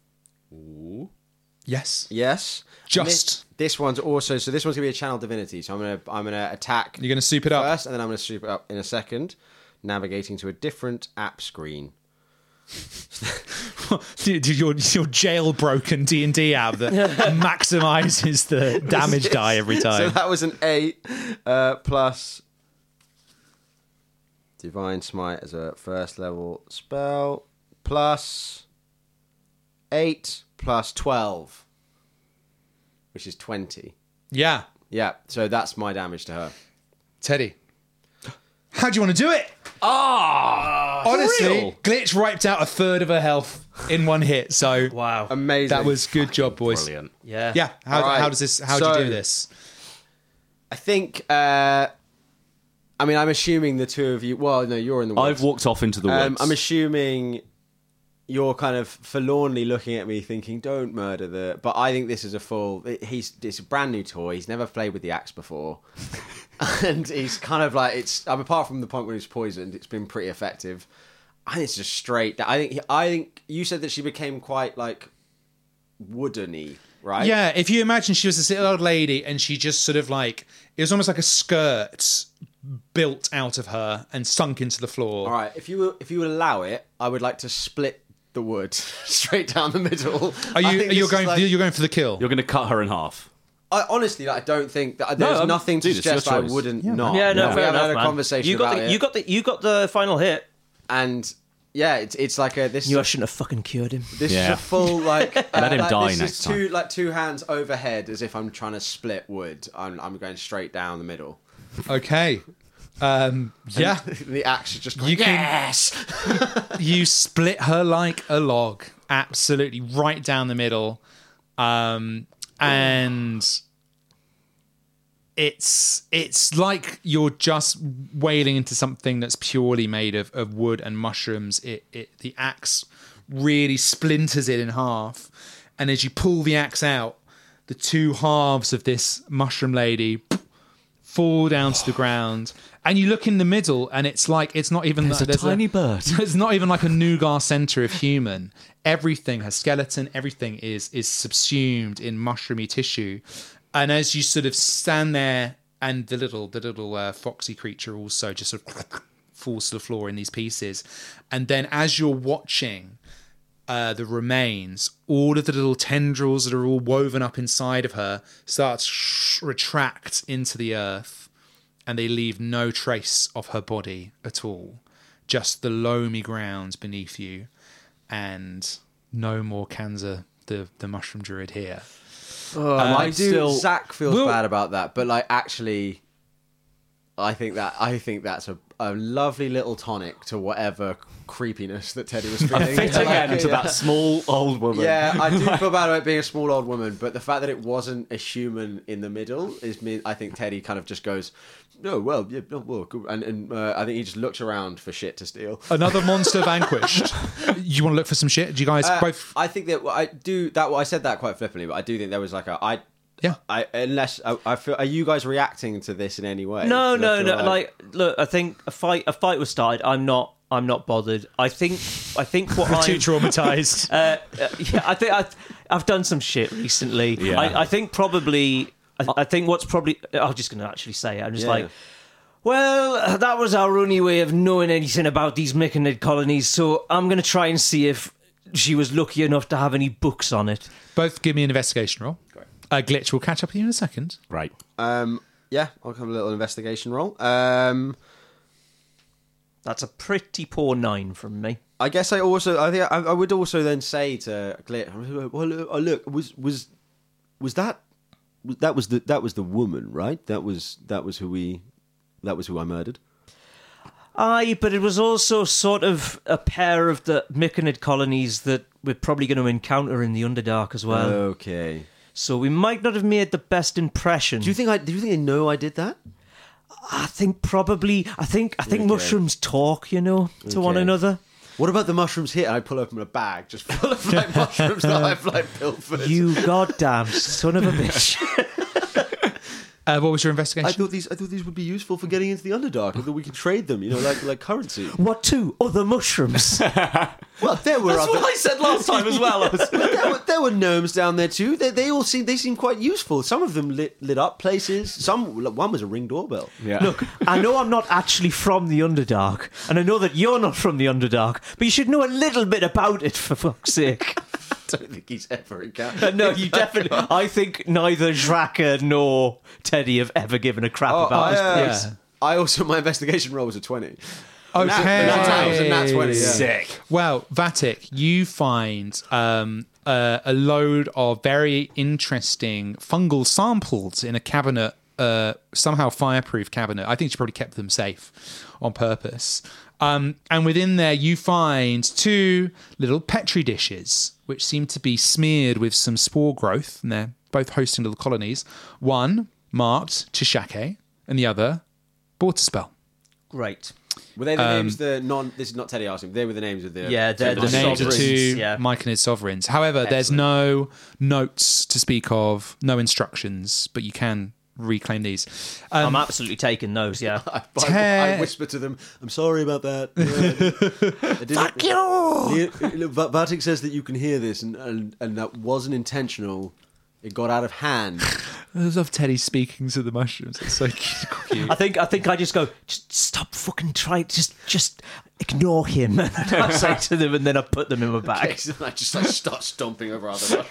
Yes. Yes. Just. This one's also so. This one's gonna be a channel divinity. So I'm gonna attack You're going to soup it up. first, and then I'm gonna soup it up in a second, navigating to a different app screen. your jailbroken D&D app that maximizes the damage die every So time. that was an 8 plus Divine Smite as a first level spell plus 8 plus 12, which is 20. Yeah. Yeah, so that's my damage to her. Teddy. How do you want to do it? Ah, Honestly, real? Glitch wiped out a third of her health in one hit. So Wow. Amazing. that was good job, boys. Brilliant. Yeah. Yeah. How All right. does this? How do So- you do this? I think. I mean, I'm assuming the two of you. Well, no, you're in the woods. I've walked off into the woods. I'm assuming you're kind of forlornly looking at me thinking, don't murder the... But I think this is it's a brand new toy. He's never played with the axe before. And he's kind of like, apart from the point where he's poisoned, it's been pretty effective. I think it's just straight. I think you said that she became quite like woodeny, right? Yeah, if you imagine she was this little old lady and she just sort of like, it was almost like a skirt built out of her and sunk into the floor. All right, if you would allow it, I would like to split the wood straight down the middle. You're going for the kill? You're going to cut her in half. I honestly, I don't think that there's nothing to dude, it's suggest your I choice. wouldn't not. Yeah, no, We fair haven't enough, had a man. conversation about it. You got the final hit. And yeah, it's like this. You shouldn't have fucking cured him. This is a full like. Let him die this next is time. two hands overhead, as if I'm trying to split wood. I'm going straight down the middle. Okay. Yeah. The axe is just going, You can- yes. You split her like a log. Absolutely. Right down the middle. And it's like you're just wading into something that's purely made of wood and mushrooms. The axe really splinters it in half. And as you pull the axe out, the two halves of this mushroom lady fall down to the ground. And you look in the middle, and it's like it's not even There's a tiny bird. It's not even like a nougat center of human. Everything has skeleton. Everything is subsumed in mushroomy tissue. And as you sort of stand there, and the little foxy creature also just sort of falls to the floor in these pieces. And then as you're watching the remains, all of the little tendrils that are all woven up inside of her start to retract into the earth. And they leave no trace of her body at all. Just the loamy ground beneath you. And no more Kanza, the mushroom druid here. Zach feels bad about that, but like actually, I think that's a lovely little tonic to whatever creepiness that Teddy was feeling. Fitting end to that small old woman. Yeah, I do feel bad about it being a small old woman, but the fact that it wasn't a human in the middle is me. I think Teddy kind of just goes, "No, well, yeah, no, well," and I think he just looks around for shit to steal. Another monster vanquished. You want to look for some shit? Do you guys both? I think that I do that. Well, I said that quite flippantly, but I do think there was like Yeah. I feel. Are you guys reacting to this in any way? No. I feel Like, look, I think a fight was started. I'm not bothered. I think what I'm Too traumatized. yeah, I think I've done some shit recently. Yeah. I think probably. I think what's probably. I'm just going to actually say it. I'm just Yeah. like. Well, that was our only way of knowing anything about these Myconid colonies, so I'm going to try and see if she was lucky enough to have any books on it. Both give me an investigation roll. Glitch will catch up with you in a second. Right. Yeah, I'll have a little investigation roll. That's a pretty poor 9 from me. I guess I would also then say to Glitch, well, look, was that the woman, right? That was who I murdered. Aye, but it was also sort of a pair of the Myconid colonies that we're probably going to encounter in the Underdark as well. Okay. So we might not have made the best impression. Do you think they know I did that? I think probably. I think mushrooms talk, to one Okay. another. What about the mushrooms here? And I pull open a bag just full of like mushrooms that I've like pilfered. You goddamn son of a bitch. What was your investigation? I thought these would be useful for getting into the Underdark. I thought we could trade them, like currency. What two other mushrooms? Well, there were That's what I said last time as well. there were gnomes down there too. They all seem quite useful. Some of them lit up places. One was a ring doorbell. Yeah. Look, I know I'm not actually from the Underdark, and I know that you're not from the Underdark, but you should know a little bit about it, for fuck's sake. I don't think he's ever encountered. No, you definitely. I think neither Zraka nor Teddy have ever given a crap about this place. I also, my investigation roll was a 20. Okay. That was a nat 20, yeah. Sick. Well, Vatic, you find a load of very interesting fungal samples in a cabinet, somehow fireproof cabinet. I think she probably kept them safe on purpose. And within there, you find 2 little Petri dishes, which seem to be smeared with some spore growth, and they're both hosting little colonies. One marked Chishake, and the other Bortispel. Great. Were they the names? This is not Teddy asking. They were the names of the. Yeah, they're The the names of sovereigns, two yeah. Mike and his sovereigns. However, there's no notes to speak of, no instructions, but you can reclaim these. I'm absolutely taking those. Yeah. I whisper to them, "I'm sorry about that." Fuck you! Vatic says that you can hear this, and that wasn't intentional. It got out of hand. I love Teddy speaking to the mushrooms. It's so cute. I think I just go, just stop fucking trying, just ignore him. And then I say to them, and then I put them in my bag. I just start stomping over other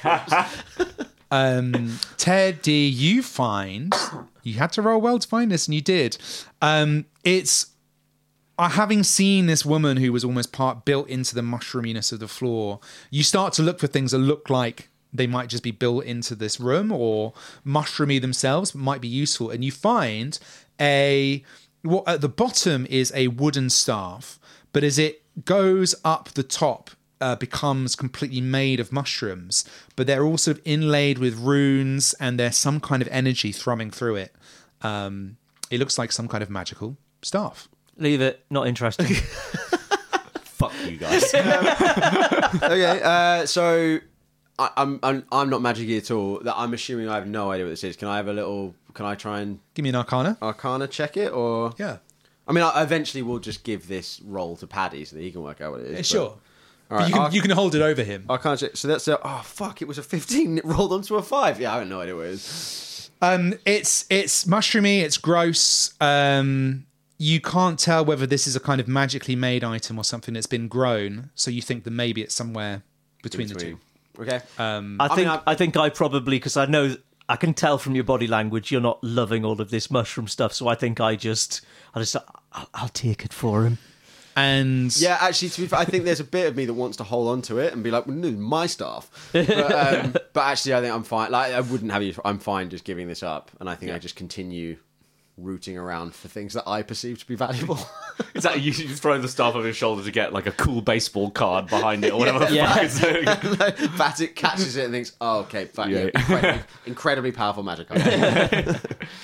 mushrooms. Teddy, you find you had to roll well to find this, and you did. It's having seen this woman who was almost part built into the mushroominess of the floor. You start to look for things that look like they might just be built into this room or mushroomy themselves, but might be useful. And you find what at the bottom is a wooden staff, but as it goes up the top, becomes completely made of mushrooms. But they're all sort of inlaid with runes, and there's some kind of energy thrumming through it. It looks like some kind of magical staff. Leave it. Not interesting. Fuck you guys. Okay, so I'm not magic-y at all. I'm assuming I have no idea what this is. Can I try and Give me an Arcana check it, or Yeah. I mean, I eventually will just give this roll to Paddy so that he can work out what it is. Sure. All right, But you can hold it over him. Arcana check. So that's fuck! It was a 15. It rolled onto a 5. Yeah, I have no idea what it is. It's mushroomy. It's gross. You can't tell whether this is a kind of magically made item or something that's been grown. So you think that maybe it's somewhere between the two. Okay. I think I probably, because I know I can tell from your body language you're not loving all of this mushroom stuff. So I think I'll take it for him. And yeah, actually, to be fair, I think there's a bit of me that wants to hold on to it and be like, well, no, my stuff. But actually, I think I'm fine. Like, I wouldn't have you. I'm fine just giving this up, and I think I just continue rooting around for things that I perceive to be valuable. Is that you throw the staff over his shoulder to get like a cool baseball card behind it or whatever the fuck it's doing? Vatic catches it and thinks, "Oh, okay, incredibly powerful magic card."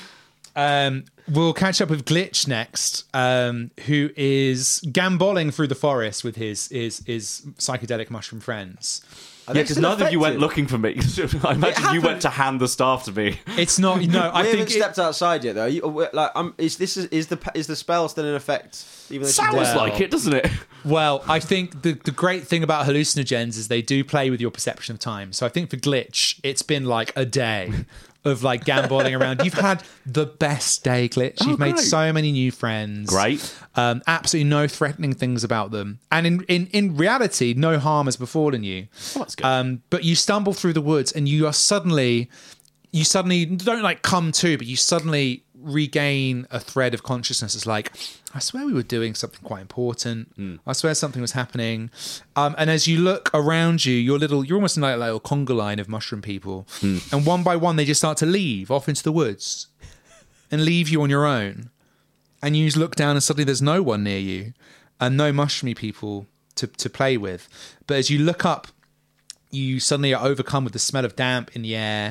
We'll catch up with Glitch next, who is gambolling through the forest with his psychedelic mushroom friends. Yeah, because neither of you went looking for me. I imagine you went to hand the staff to me. It's not. No, I we think haven't stepped outside yet, though. Is the spell still in effect? Even though Sounds like it, doesn't it? Well, I think the great thing about hallucinogens is they do play with your perception of time. So I think for Glitch, it's been like a day of like gambolling around. You've had the best day, Glitch. You've made so many new friends. Great. Absolutely no threatening things about them. And in reality, no harm has befallen you. Well, that's good. But you stumble through the woods and you suddenly don't like come to, but you suddenly regain a thread of consciousness. It's like, I swear we were doing something quite important. I swear something was happening. And as you look around you, you're almost in like a little conga line of mushroom people. And one by one, they just start to leave off into the woods and leave you on your own. And you look down and suddenly there's no one near you and no mushroomy people to play with. But as you look up, you suddenly are overcome with the smell of damp in the air.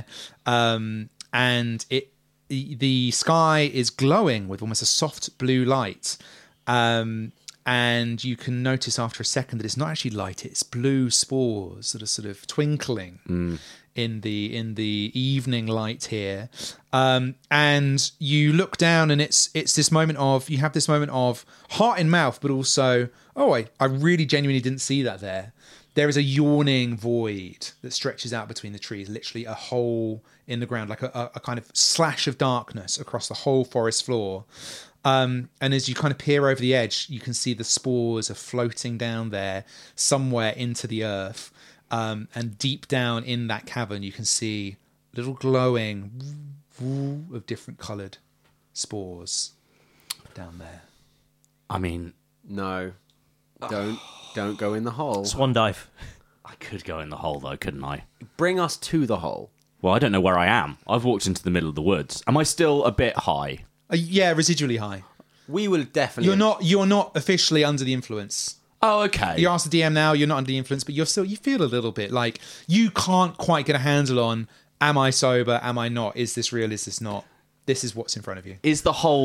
And the sky is glowing with almost a soft blue light. And you can notice after a second that it's not actually light, it's blue spores that are sort of twinkling in the evening light here. And you look down and it's this moment of, you have this moment of heart in mouth, but also, I really genuinely didn't see that there. There is a yawning void that stretches out between the trees, literally a hole in the ground, like a kind of slash of darkness across the whole forest floor. And as you kind of peer over the edge, you can see the spores are floating down there somewhere into the earth. And deep down in that cavern, you can see little glowing of different coloured spores down there. I mean, No, don't go in the hole. Swan dive. I could go in the hole though, couldn't I? Bring us to the hole. Well, I don't know where I am. I've walked into the middle of the woods. Am I still a bit high? Yeah, residually high. We will definitely. You're not officially under the influence. Oh, okay. You ask the DM now, you're not under the influence, but you feel a little bit like you can't quite get a handle on, am I sober, am I not, is this real, is this not? This is what's in front of you. Is the hole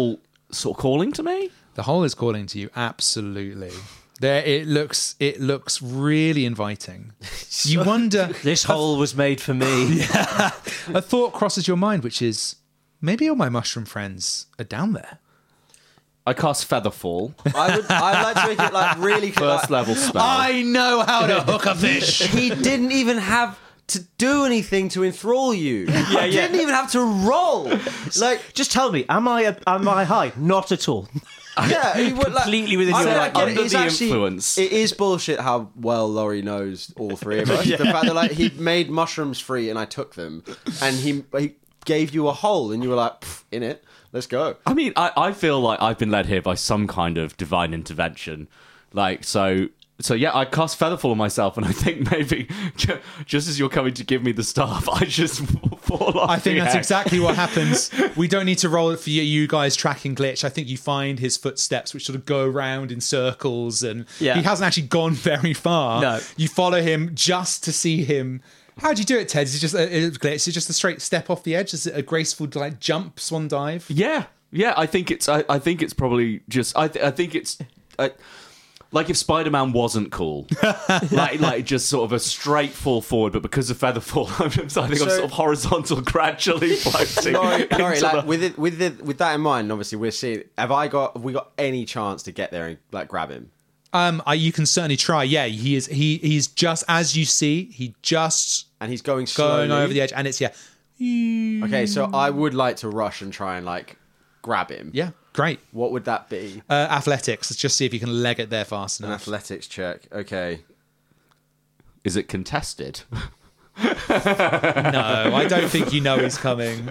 sort of calling to me. The hole is calling to you. Absolutely. There, it looks really inviting. You wonder. This hole was made for me. A thought crosses your mind, which is maybe all my mushroom friends are down there. I cast Featherfall, I'd like to make it like really first level spell. I know how to hook a fish. He didn't even have to do anything to enthrall you. Yeah, he didn't even have to roll. Like, Just tell me, am I high? Not at all. yeah, he would like Completely within your I get it. under It's the actually- influence. It is bullshit how well Laurie knows all three of us. The fact that like he made mushrooms free and I took them, and he gave you a hole and you were like, in it. Let's go. I mean, I feel like I've been led here by some kind of divine intervention. Like, so yeah, I cast Featherfall on myself, and I think maybe just as you're coming to give me the staff, I just fall off. I think the that's edge. exactly what happens. We don't need to roll it for you guys tracking Glitch. I think you find his footsteps, which sort of go around in circles, and Yeah. he hasn't actually gone very far. No. You follow him just to see him. How do you do it, Ted? Is it just Glitch? Is it just a straight step off the edge? Is it a graceful like jump, swan dive? Yeah. I think it's. I think it's probably just. I think it's. Like if Spider-Man wasn't cool, like just sort of a straight fall forward, but because of Featherfall, I think I'm sort of horizontal, gradually floating. Sorry, into like, the- with that in mind, obviously we're seeing. Have we got any chance to get there and like grab him? You can certainly try. Yeah, he's just as you see. He just And he's going slowly. going over the edge, and it's Okay, so I would like to rush and try and like grab him. yeah, great. What would that be? Athletics. Let's just see if you can leg it there fast An enough. athletics check. Okay. Is it contested? No, I don't think you know he's coming.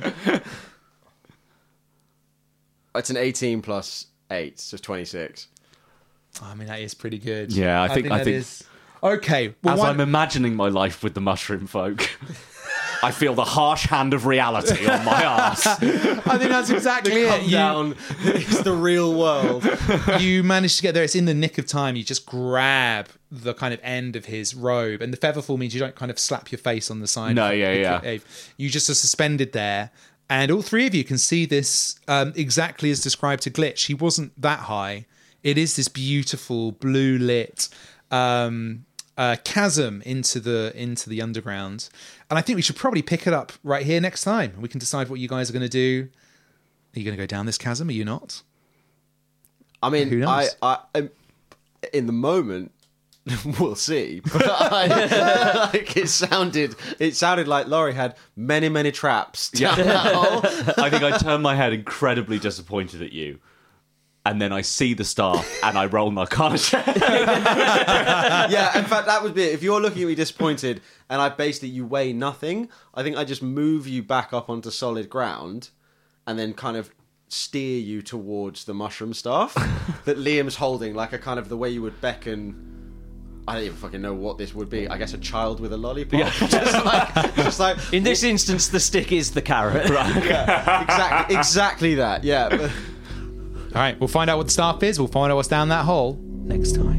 It's an 18 plus 8, so 26. I mean, that is pretty good. Yeah, I think- that is. Okay. Well, As why- I'm imagining my life with the mushroom folk, I feel the harsh hand of reality on my ass. I think that's exactly it. You, Down. It's the real world. you manage to get there. It's in the nick of time. You just grab the kind of end of his robe, and the featherfall means you don't kind of slap your face on the side. No, of yeah, the yeah. cave. You just are suspended there, and all three of you can see this exactly as described to Glitch. He wasn't that high. It is this beautiful blue lit chasm into the underground, and I think we should probably pick it up right here next time. We can decide what you guys are going to do. Are you going to go down this chasm? Are you not? I mean, Who knows? I in the moment, we'll see. But like it sounded like Laurie had many traps. Yeah. down that hole. I think I turn my head incredibly disappointed at you. And then I see the star and I roll an Arcana check. Yeah, in fact, that would be it. If you're looking at me disappointed and I basically you weigh nothing, I think I just move you back up onto solid ground and then kind of steer you towards the mushroom staff that Liam's holding, like a kind of the way you would beckon. I don't even fucking know what this would be. I guess a child with a lollipop. Yeah. just like In this instance, the stick is the carrot. yeah, exactly that. Yeah. All right, we'll find out what the staff is. We'll find out what's down that hole next time.